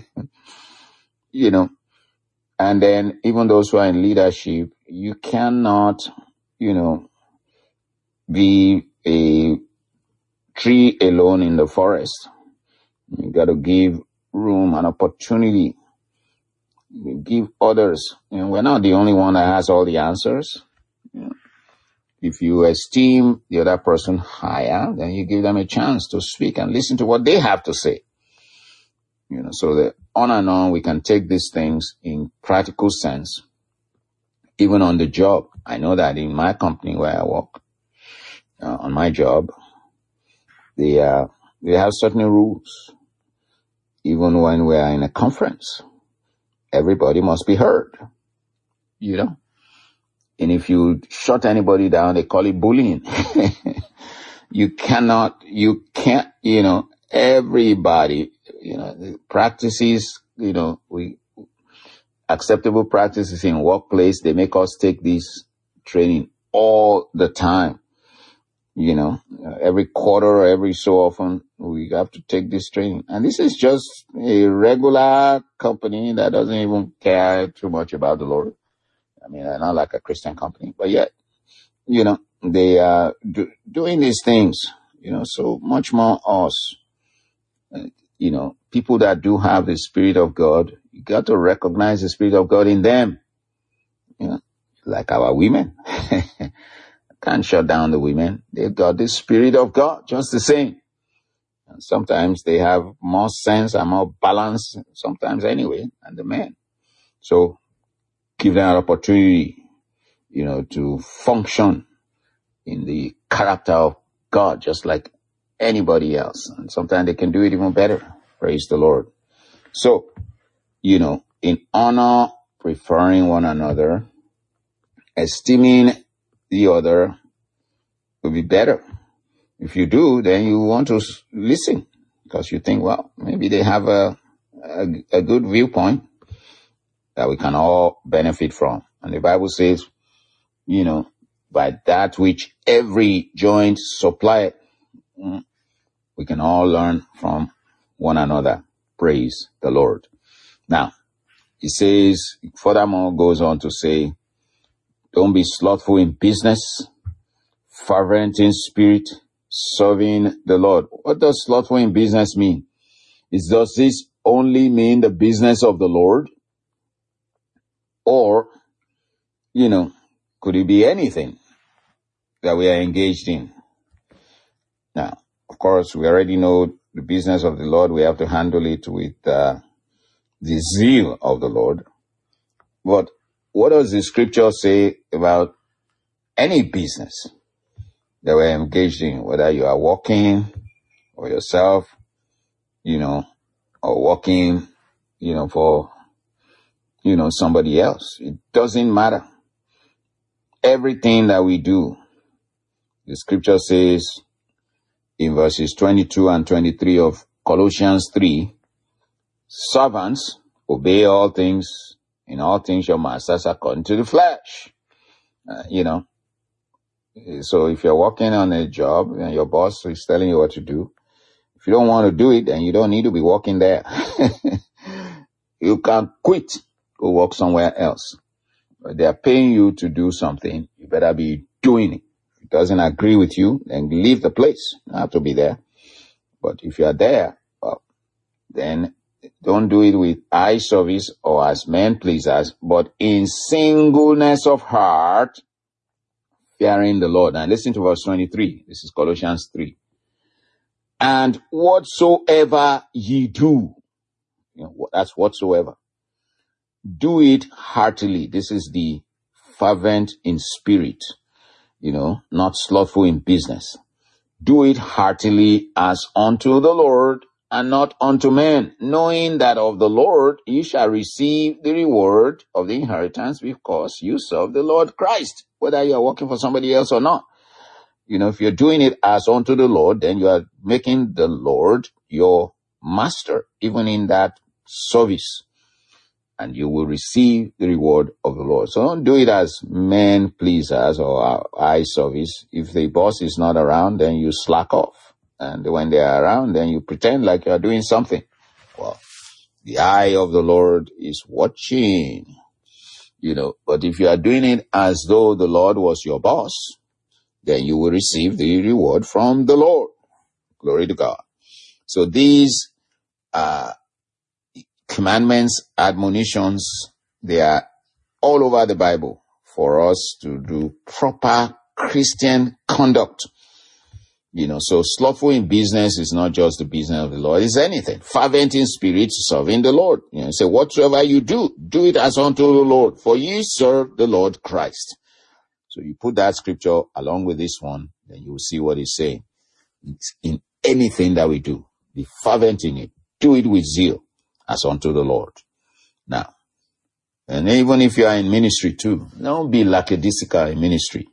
You know, and then even those who are in leadership, you cannot, you know, be a tree alone in the forest. You got to give room and opportunity. You give others. And we're not the only one that has all the answers. You know, if you esteem the other person higher, then you give them a chance to speak and listen to what they have to say. You know, so that on and on we can take these things in practical sense, even on the job. I know that in my company where I work, uh, on my job, they uh, they have certain rules. Even when we are in a conference, everybody must be heard. You know, and if you shut anybody down, they call it bullying. You cannot, you can't, you know, everybody, you know, the practices, you know, we, acceptable practices in workplace, they make us take this training all the time. You know, uh, every quarter or every so often, we have to take this training. And this is just a regular company that doesn't even care too much about the Lord. I mean, they're not like a Christian company, but yet, you know, they are do, doing these things, you know, so much more us, uh, you know, people that do have the Spirit of God, you got to recognize the Spirit of God in them, you know, like our women. Can't shut down the women. They've got the Spirit of God just the same. And sometimes they have more sense and more balance, sometimes anyway, than the men. So give them an opportunity, you know, to function in the character of God, just like anybody else. And sometimes they can do it even better. Praise the Lord. So, you know, in honor, preferring one another, esteeming the other will be better. If you do, then you want to listen because you think, well, maybe they have a, a, a good viewpoint that we can all benefit from. And the Bible says, you know, by that which every joint supplieth, we can all learn from one another. Praise the Lord. Now, he says, furthermore, goes on to say, don't be slothful in business, fervent in spirit, serving the Lord. What does slothful in business mean? Is, does this only mean the business of the Lord? Or, you know, could it be anything that we are engaged in? Now, of course, we already know the business of the Lord. We have to handle it with uh, the zeal of the Lord. But what does the scripture say about any business that we're engaged in, whether you are working or yourself, you know, or working, you know, for, you know, somebody else? It doesn't matter. Everything that we do, the scripture says in verses twenty-two and twenty-three of Colossians three, servants, obey all things, in all things your masters according to the flesh. Uh, you know, so if you're working on a job and your boss is telling you what to do, if you don't want to do it, then you don't need to be working there. You can quit, go work somewhere else. But they are paying you to do something, you better be doing it. If it doesn't agree with you, then leave the place. You don't have to be there. But if you are there, well, then don't do it with eye service or as men pleasers, but in singleness of heart, fearing the Lord. And listen to verse twenty-three. This is Colossians three. And whatsoever ye do, you know, that's whatsoever, do it heartily. This is the fervent in spirit, you know, not slothful in business. Do it heartily as unto the Lord and not unto men, knowing that of the Lord you shall receive the reward of the inheritance because you serve the Lord Christ, whether you are working for somebody else or not. You know, if you're doing it as unto the Lord, then you are making the Lord your master, even in that service, and you will receive the reward of the Lord. So don't do it as men pleasers or eye service. If the boss is not around, then you slack off. And when they are around, then you pretend like you are doing something. Well, the eye of the Lord is watching. You know, but if you are doing it as though the Lord was your boss, then you will receive the reward from the Lord. Glory to God. So these uh, commandments, admonitions, they are all over the Bible for us to do proper Christian conduct. You know, so slothful in business is not just the business of the Lord, it's anything. Fervent in spirit, serving the Lord. You know, say, whatsoever you do, do it as unto the Lord, for ye serve the Lord Christ. So you put that scripture along with this one, then you will see what he's saying. It's in anything that we do, be fervent in it. Do it with zeal as unto the Lord. Now, and even if you are in ministry too, don't be lackadaisical in ministry.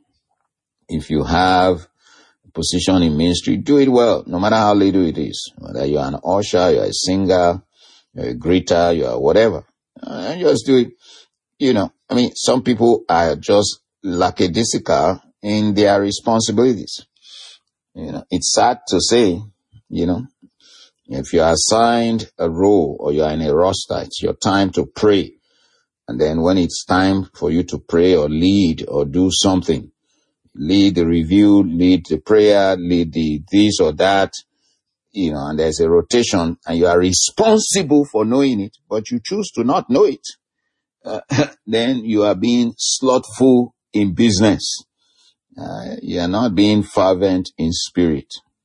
If you have position in ministry, do it well, no matter how little it is. Whether you're an usher, you're a singer, you're a greeter, you're whatever. And just do it. You know, I mean, some people are just lackadaisical in their responsibilities. You know, it's sad to say, you know, if you're assigned a role or you're in a roster, it's your time to pray. And then when it's time for you to pray or lead or do something, lead the review, lead the prayer, lead the this or that, you know, and there's a rotation and you are responsible for knowing it, but you choose to not know it, uh, then you are being slothful in business. Uh, you are not being fervent in spirit.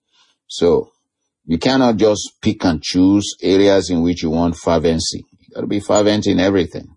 So you cannot just pick and choose areas in which you want fervency. You got to be fervent in everything.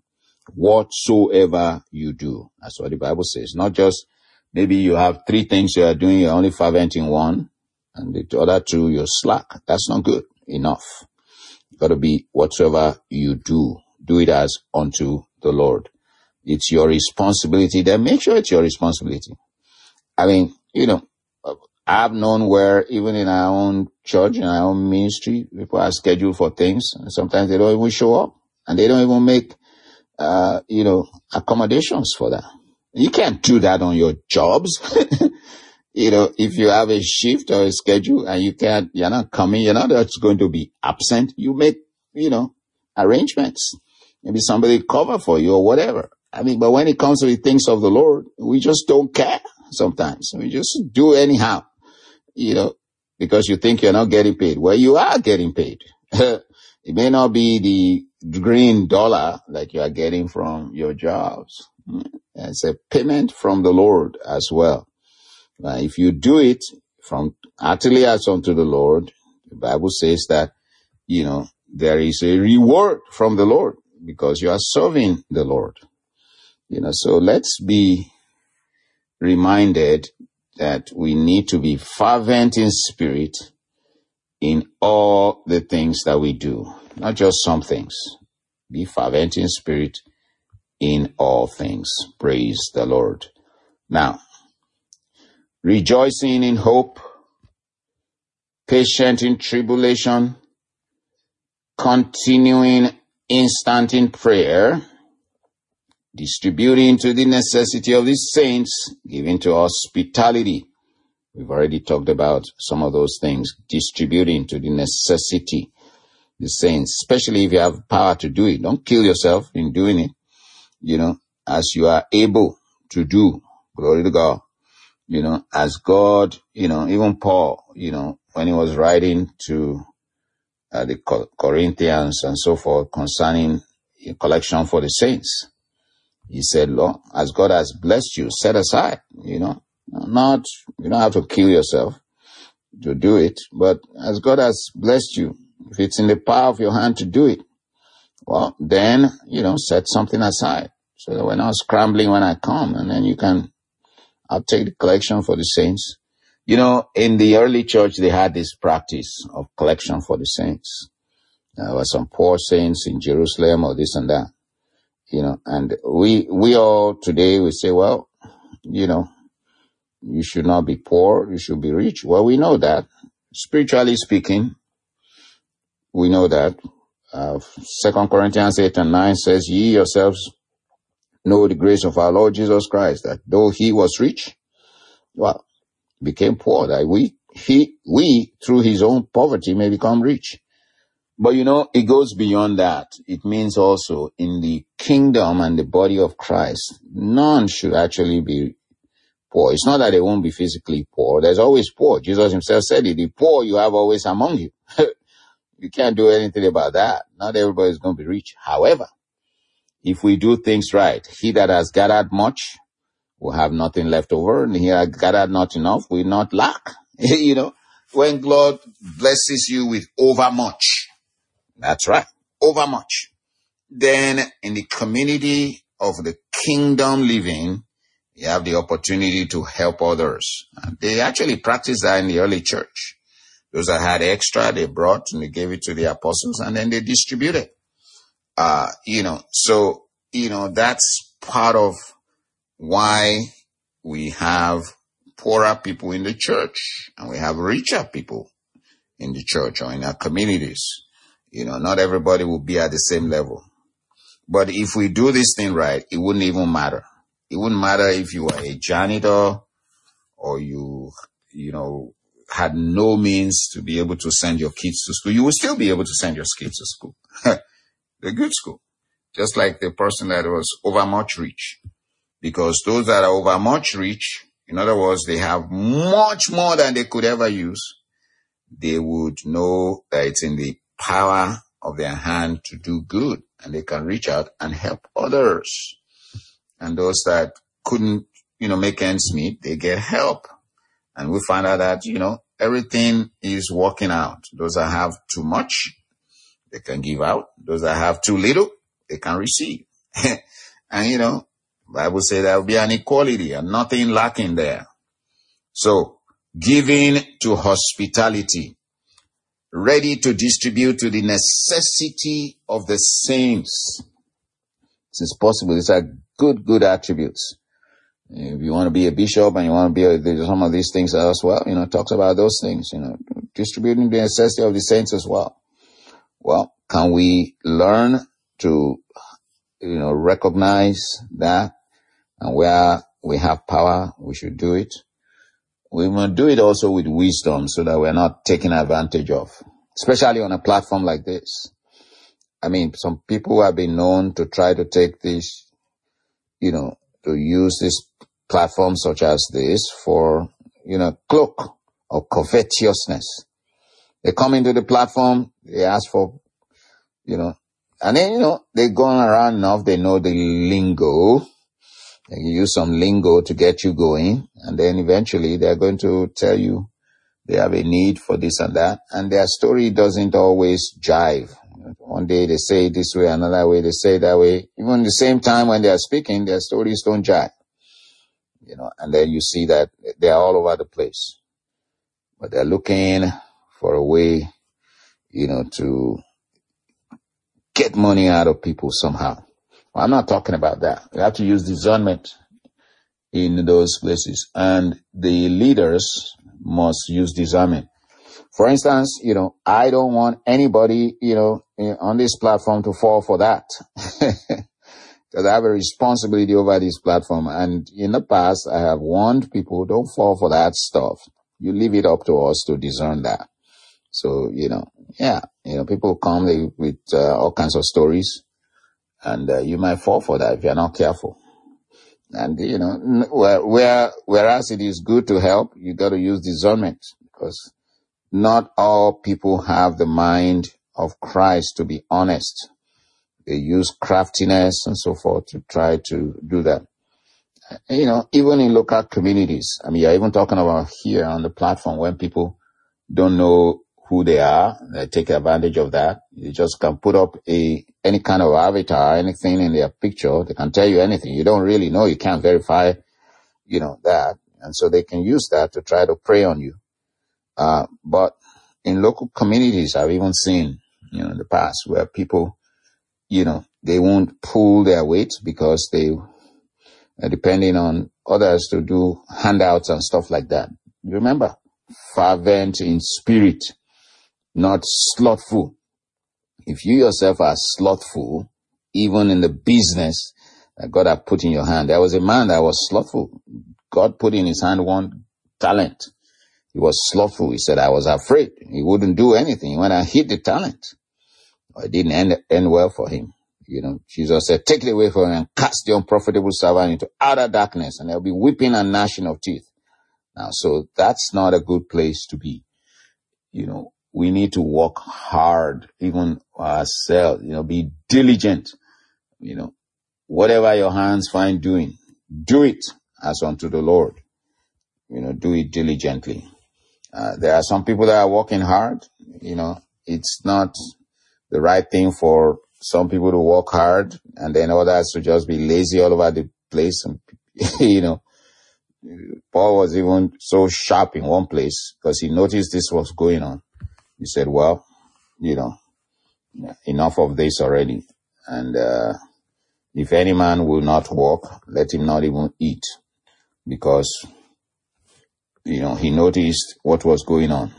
Whatsoever you do. That's what the Bible says. Not just maybe you have three things you are doing, you're only fervent in one, and the other two, you're slack. That's not good enough. You got to be whatsoever you do, do it as unto the Lord. It's your responsibility. Then make sure it's your responsibility. I mean, you know, I've known where even in our own church, in our own ministry, people are scheduled for things, and sometimes they don't even show up, and they don't even make, uh, you know, accommodations for that. You can't do that on your jobs. You know, if you have a shift or a schedule and you can't, you're not coming, you're not just going to be absent. You make, you know, arrangements. Maybe somebody cover for you or whatever. I mean, but when it comes to the things of the Lord, we just don't care sometimes. We just do anyhow, you know, because you think you're not getting paid. Well, you are getting paid. It may not be the green dollar that you are getting from your jobs. It's a payment from the Lord as well. Uh, if you do it from utterly as unto the Lord, the Bible says that, you know, there is a reward from the Lord because you are serving the Lord. You know, so let's be reminded that we need to be fervent in spirit in all the things that we do, not just some things. Be fervent in spirit in all things. Praise the Lord. Now, rejoicing in hope, patient in tribulation, continuing instant in prayer, distributing to the necessity of the saints, giving to hospitality. We've already talked about some of those things, distributing to the necessity of the saints, especially if you have power to do it. Don't kill yourself in doing it, you know, as you are able to do. Glory to God. You know, as God, you know, even Paul, you know, when he was writing to uh, the Corinthians and so forth concerning a collection for the saints, he said, Lord, as God has blessed you, set aside, you know, not, you don't have to kill yourself to do it, but as God has blessed you, if it's in the power of your hand to do it, well, then, you know, set something aside so that we're not scrambling when I come, and then you can, I'll take the collection for the saints. You know, in the early church, they had this practice of collection for the saints. There were some poor saints in Jerusalem or this and that, you know, and we, we all today, we say, well, you know, you should not be poor, you should be rich. Well, we know that. Spiritually speaking, we know that. Uh, Second Corinthians eight and nine says, ye yourselves know the grace of our Lord Jesus Christ, that though he was rich, well, became poor, that we, he, we, through his own poverty may become rich. But you know, it goes beyond that. It means also in the kingdom and the body of Christ, none should actually be poor. It's not that they won't be physically poor. There's always poor. Jesus himself said it. The poor you have always among you. You can't do anything about that. Not everybody is going to be rich. However, if we do things right, he that has gathered much will have nothing left over, and he that has gathered not enough will not lack. You know, when God blesses you with overmuch, that's right, overmuch, then in the community of the kingdom living, you have the opportunity to help others. And they actually practiced that in the early church. Those that had extra, they brought and they gave it to the apostles, and then they distributed. Uh, you know, so, you know, that's part of why we have poorer people in the church and we have richer people in the church or in our communities. You know, not everybody will be at the same level. But if we do this thing right, it wouldn't even matter. It wouldn't matter if you were a janitor or you, you know, had no means to be able to send your kids to school. You would still be able to send your kids to school. The good school. Just like the person that was overmuch rich. Because those that are overmuch rich, in other words, they have much more than they could ever use, they would know that it's in the power of their hand to do good, and they can reach out and help others. And those that couldn't, you know, make ends meet, they get help. And we find out that, you know, everything is working out. Those that have too much, they can give out. Those that have too little, they can receive. And, you know, the Bible says there will be an equality and nothing lacking there. So, giving to hospitality, ready to distribute to the necessity of the saints. Since possible, these are good, good attributes. If you want to be a bishop and you want to be a, there's some of these things as well, you know, it talks about those things, you know, distributing the necessity of the saints as well. Well, can we learn to, you know, recognize that, and where we have power, we should do it? We must do it also with wisdom so that we're not taken advantage of, especially on a platform like this. I mean, some people have been known to try to take this, you know, to use this platform such as this for, you know, cloak or covetousness. They come into the platform, they ask for, you know, and then, you know, they go around enough, they know the lingo. They use some lingo to get you going, and then eventually they're going to tell you they have a need for this and that, and their story doesn't always jive. One day they say it this way, another way they say it that way. Even the same time when they are speaking, their stories don't jive. You know, and then you see that they're all over the place. But they're looking for a way, you know, to get money out of people somehow. Well, I'm not talking about that. We have to use discernment in those places. And the leaders must use discernment. For instance, you know, I don't want anybody, you know, on this platform to fall for that. Because I have a responsibility over this platform. And in the past, I have warned people, don't fall for that stuff. You leave it up to us to discern that. So, you know, yeah, you know, people come they, with uh, all kinds of stories. And uh, you might fall for that if you're not careful. And, you know, where, where, whereas it is good to help, you got to use discernment, because not all people have the mind of Christ to be honest. They use craftiness and so forth to try to do that. You know, even in local communities, I mean, you're even talking about here on the platform when people don't know who they are, they take advantage of that. You just can put up a any kind of avatar, anything in their picture. They can tell you anything. You don't really know. You can't verify, you know, that. And so they can use that to try to prey on you. Uh, but in local communities, I've even seen, you know, in the past where people, you know, they won't pull their weight because they are depending on others to do handouts and stuff like that. Remember, fervent in spirit, not slothful. If you yourself are slothful, even in the business that God had put in your hand, there was a man that was slothful. God put in his hand one talent. He was slothful. He said, I was afraid. He wouldn't do anything. He went and hid the talent. It didn't end, end well for him. You know, Jesus said, take it away from him and cast the unprofitable servant into outer darkness, and there'll be weeping and gnashing of teeth. Now, so that's not a good place to be. You know, we need to work hard, even ourselves, you know, be diligent. You know, whatever your hands find doing, do it as unto the Lord. You know, do it diligently. Uh, there are some people that are working hard. You know, it's not the right thing for some people to work hard and then others to just be lazy all over the place. And, you know, Paul was even so sharp in one place because he noticed this was going on. He said, well, you know, enough of this already. And uh, if any man will not walk, let him not even eat. Because, you know, he noticed what was going on.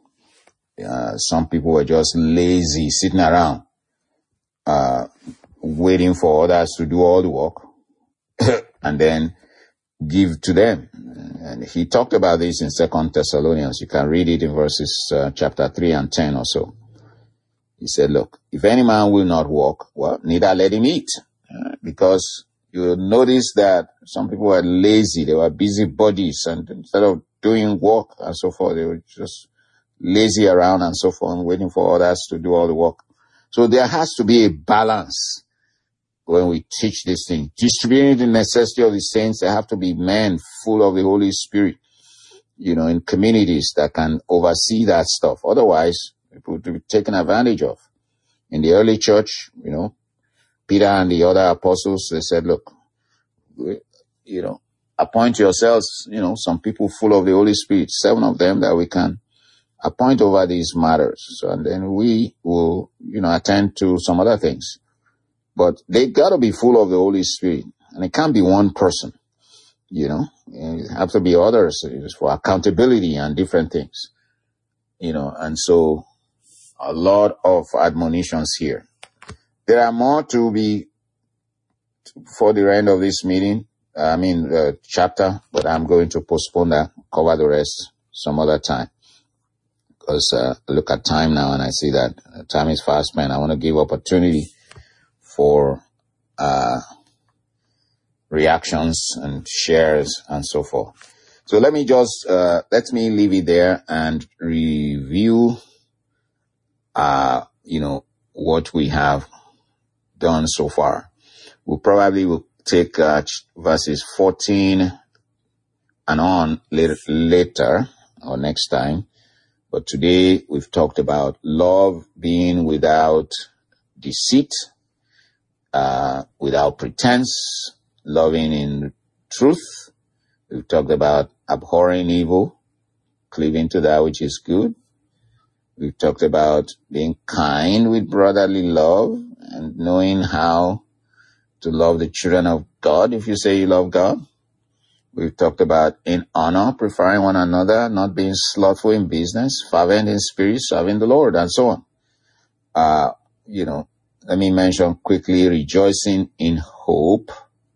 Uh, some people were just lazy, sitting around, uh, waiting for others to do all the work and then give to them. And he talked about this in Second Thessalonians. You can read it in verses uh, chapter three and ten or so. He said, look, if any man will not walk, well, neither let him eat. Uh, because you notice that some people were lazy. They were busy bodies, and instead of doing work and so forth, they were just lazy around and so forth, and waiting for others to do all the work. So there has to be a balance when we teach this thing. Distributing the necessity of the saints, there have to be men full of the Holy Spirit, you know, in communities that can oversee that stuff. Otherwise, people will be taken advantage of. In the early church, you know, Peter and the other apostles, they said, look, you know, appoint yourselves, you know, some people full of the Holy Spirit, seven of them that we can appoint over these matters. So, and then we will, you know, attend to some other things. But they got to be full of the Holy Spirit. And it can't be one person, you know. It have to be others for accountability and different things, you know. And so a lot of admonitions here. There are more to be for the end of this meeting, I mean, the chapter, but I'm going to postpone that, cover the rest some other time. Because uh, I look at time now and I see that time is fast spent. I want to give opportunity for uh, reactions and shares and so forth. So let me just, uh, let me leave it there and review, uh, you know, what we have done so far. We probably will take uh, verses fourteen and on later, later or next time. But today we've talked about love being without deceit, uh, without pretense, loving in truth. We've talked about abhorring evil, cleaving to that which is good. We've talked about being kind with brotherly love and knowing how to love the children of God if you say you love God. We've talked about in honor, preferring one another, not being slothful in business, fervent in spirit, serving the Lord, and so on. Uh, you know, let me mention quickly, rejoicing in hope,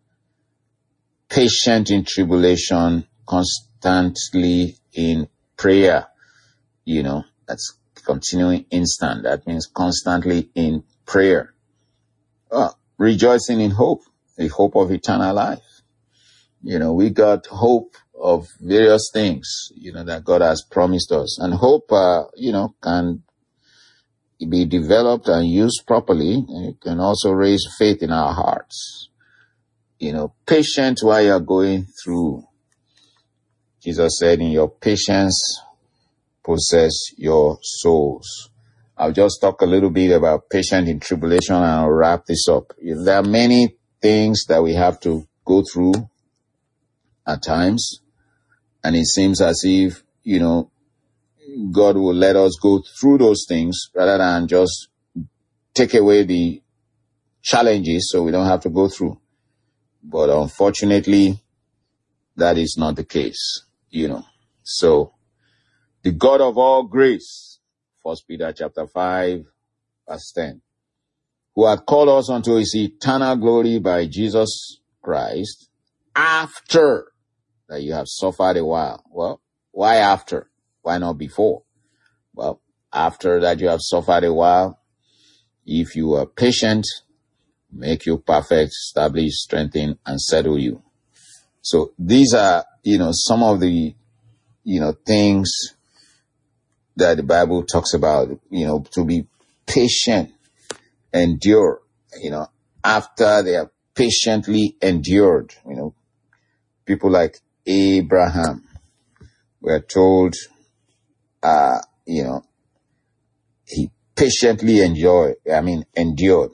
patient in tribulation, constantly in prayer. You know, that's continuing instant. That means constantly in prayer. Uh, rejoicing in hope, the hope of eternal life. You know, we got hope of various things, you know, that God has promised us. And hope, uh, you know, can be developed and used properly. And it can also raise faith in our hearts. You know, patient while you're going through. Jesus said, in your patience, possess your souls. I'll just talk a little bit about patient in tribulation and I'll wrap this up. You know, there are many things that we have to go through at times, and it seems as if, you know, God will let us go through those things rather than just take away the challenges so we don't have to go through. But unfortunately, that is not the case, you know. So, the God of all grace, First Peter chapter five, verse ten, who hath called us unto his eternal glory by Jesus Christ, after that you have suffered a while. Well, why after? Why not before? Well, after that you have suffered a while, If you are patient, make you perfect, establish, strengthen, and settle you. So these are, you know, some of the, you know, things that the Bible talks about, you know, to be patient, endure, you know, after they have patiently endured, you know, people like Abraham were told, uh, you know, he patiently enjoyed, I mean, endured.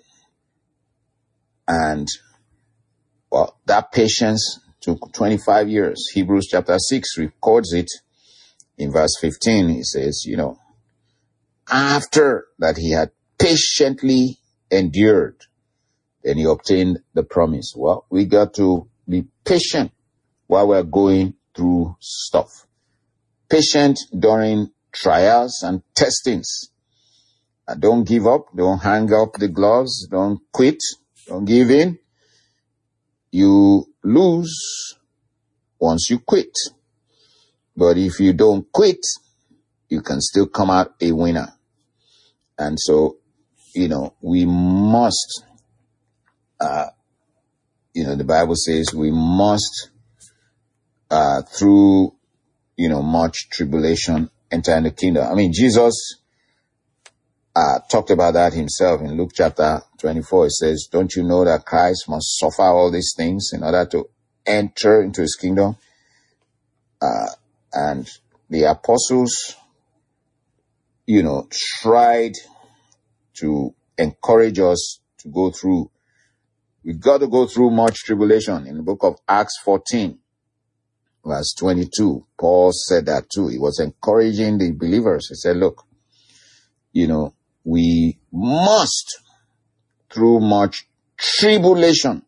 And, well, that patience took twenty-five years. Hebrews chapter six records it in verse fifteen. He says, you know, after that he had patiently endured, then he obtained the promise. Well, we got to be patient while we're going through stuff. Patient during trials and testings. Uh, don't give up. Don't hang up the gloves. Don't quit. Don't give in. You lose once you quit. But if you don't quit, you can still come out a winner. And so, you know, we must, uh, you know, the Bible says we must, uh, through, you know, much tribulation, enter in the kingdom. I mean, Jesus uh, talked about that himself in Luke chapter twenty-four. It says, don't you know that Christ must suffer all these things in order to enter into his kingdom? Uh, and the apostles, you know, tried to encourage us to go through. We've got to go through much tribulation. In the book of Acts fourteen, verse twenty-two, Paul said that too. He was encouraging the believers. He said, look, you know, we must, through much tribulation,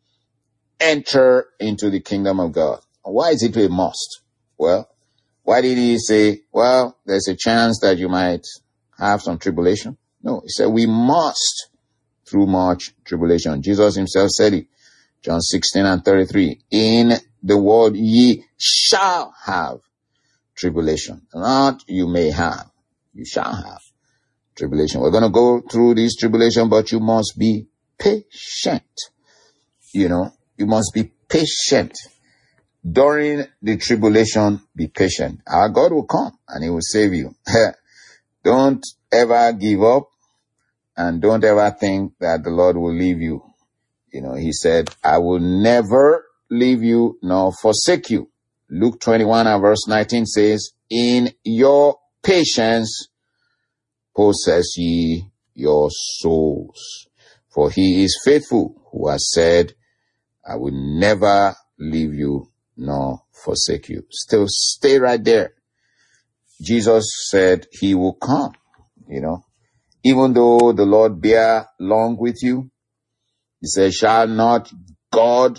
enter into the kingdom of God. Why is it a must? Well, why did he say, well, there's a chance that you might have some tribulation? No, he said we must through much tribulation. Jesus himself said it. John sixteen and thirty-three. In the world ye shall have tribulation. Not you may have. You shall have tribulation. We're going to go through this tribulation, but you must be patient. You know, you must be patient. During the tribulation, be patient. Our God will come and he will save you. Don't ever give up and don't ever think that the Lord will leave you. You know, he said, I will never leave you nor forsake you. Luke twenty-one and verse nineteen says, in your patience possess ye your souls. For he is faithful who has said, I will never leave you nor forsake you. Still stay right there. Jesus said he will come, you know. Even though the Lord bear long with you, he said, shall not God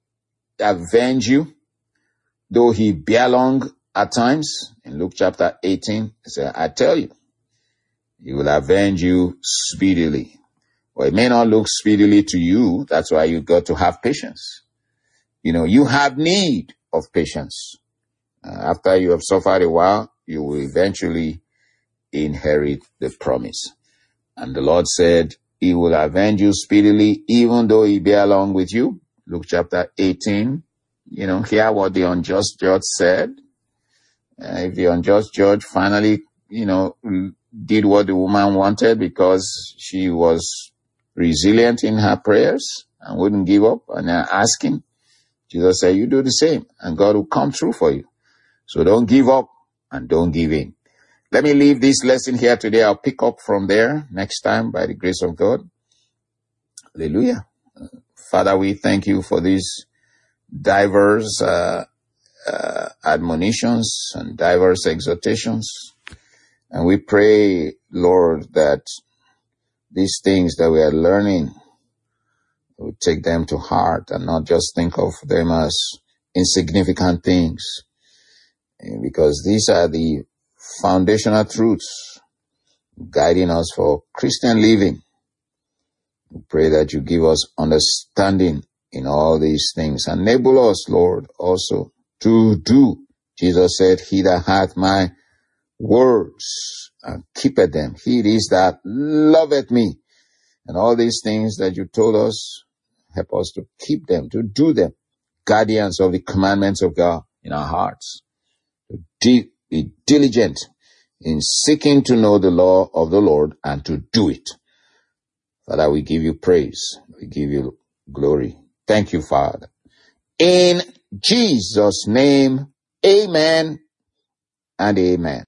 avenge you, though he bear long at times? In Luke chapter eighteen, he said, I tell you, he will avenge you speedily. Well, it may not look speedily to you. That's why you got to have patience. You know, you have need of patience. Uh, after you have suffered a while, you will eventually inherit the promise. And the Lord said, he will avenge you speedily, even though he bear along with you. Luke chapter eighteen. You know, hear what the unjust judge said. Uh, if the unjust judge finally, you know, did what the woman wanted because she was resilient in her prayers and wouldn't give up and asking, Jesus said, you do the same and God will come through for you. So don't give up and don't give in. Let me leave this lesson here today. I'll pick up from there next time by the grace of God. Hallelujah. Father, we thank you for these diverse uh, uh, admonitions and diverse exhortations. And we pray, Lord, that these things that we are learning, we take them to heart and not just think of them as insignificant things. Because these are the foundational truths guiding us for Christian living. We pray that you give us understanding in all these things. Enable us, Lord, also to do. Jesus said, he that hath my words and keepeth them, he it is that loveth me. And all these things that you told us, help us to keep them, to do them. Guardians of the commandments of God in our hearts. To de- be diligent in seeking to know the law of the Lord and to do it. Father, we give you praise. We give you glory. Thank you, Father. In Jesus' name, amen and amen.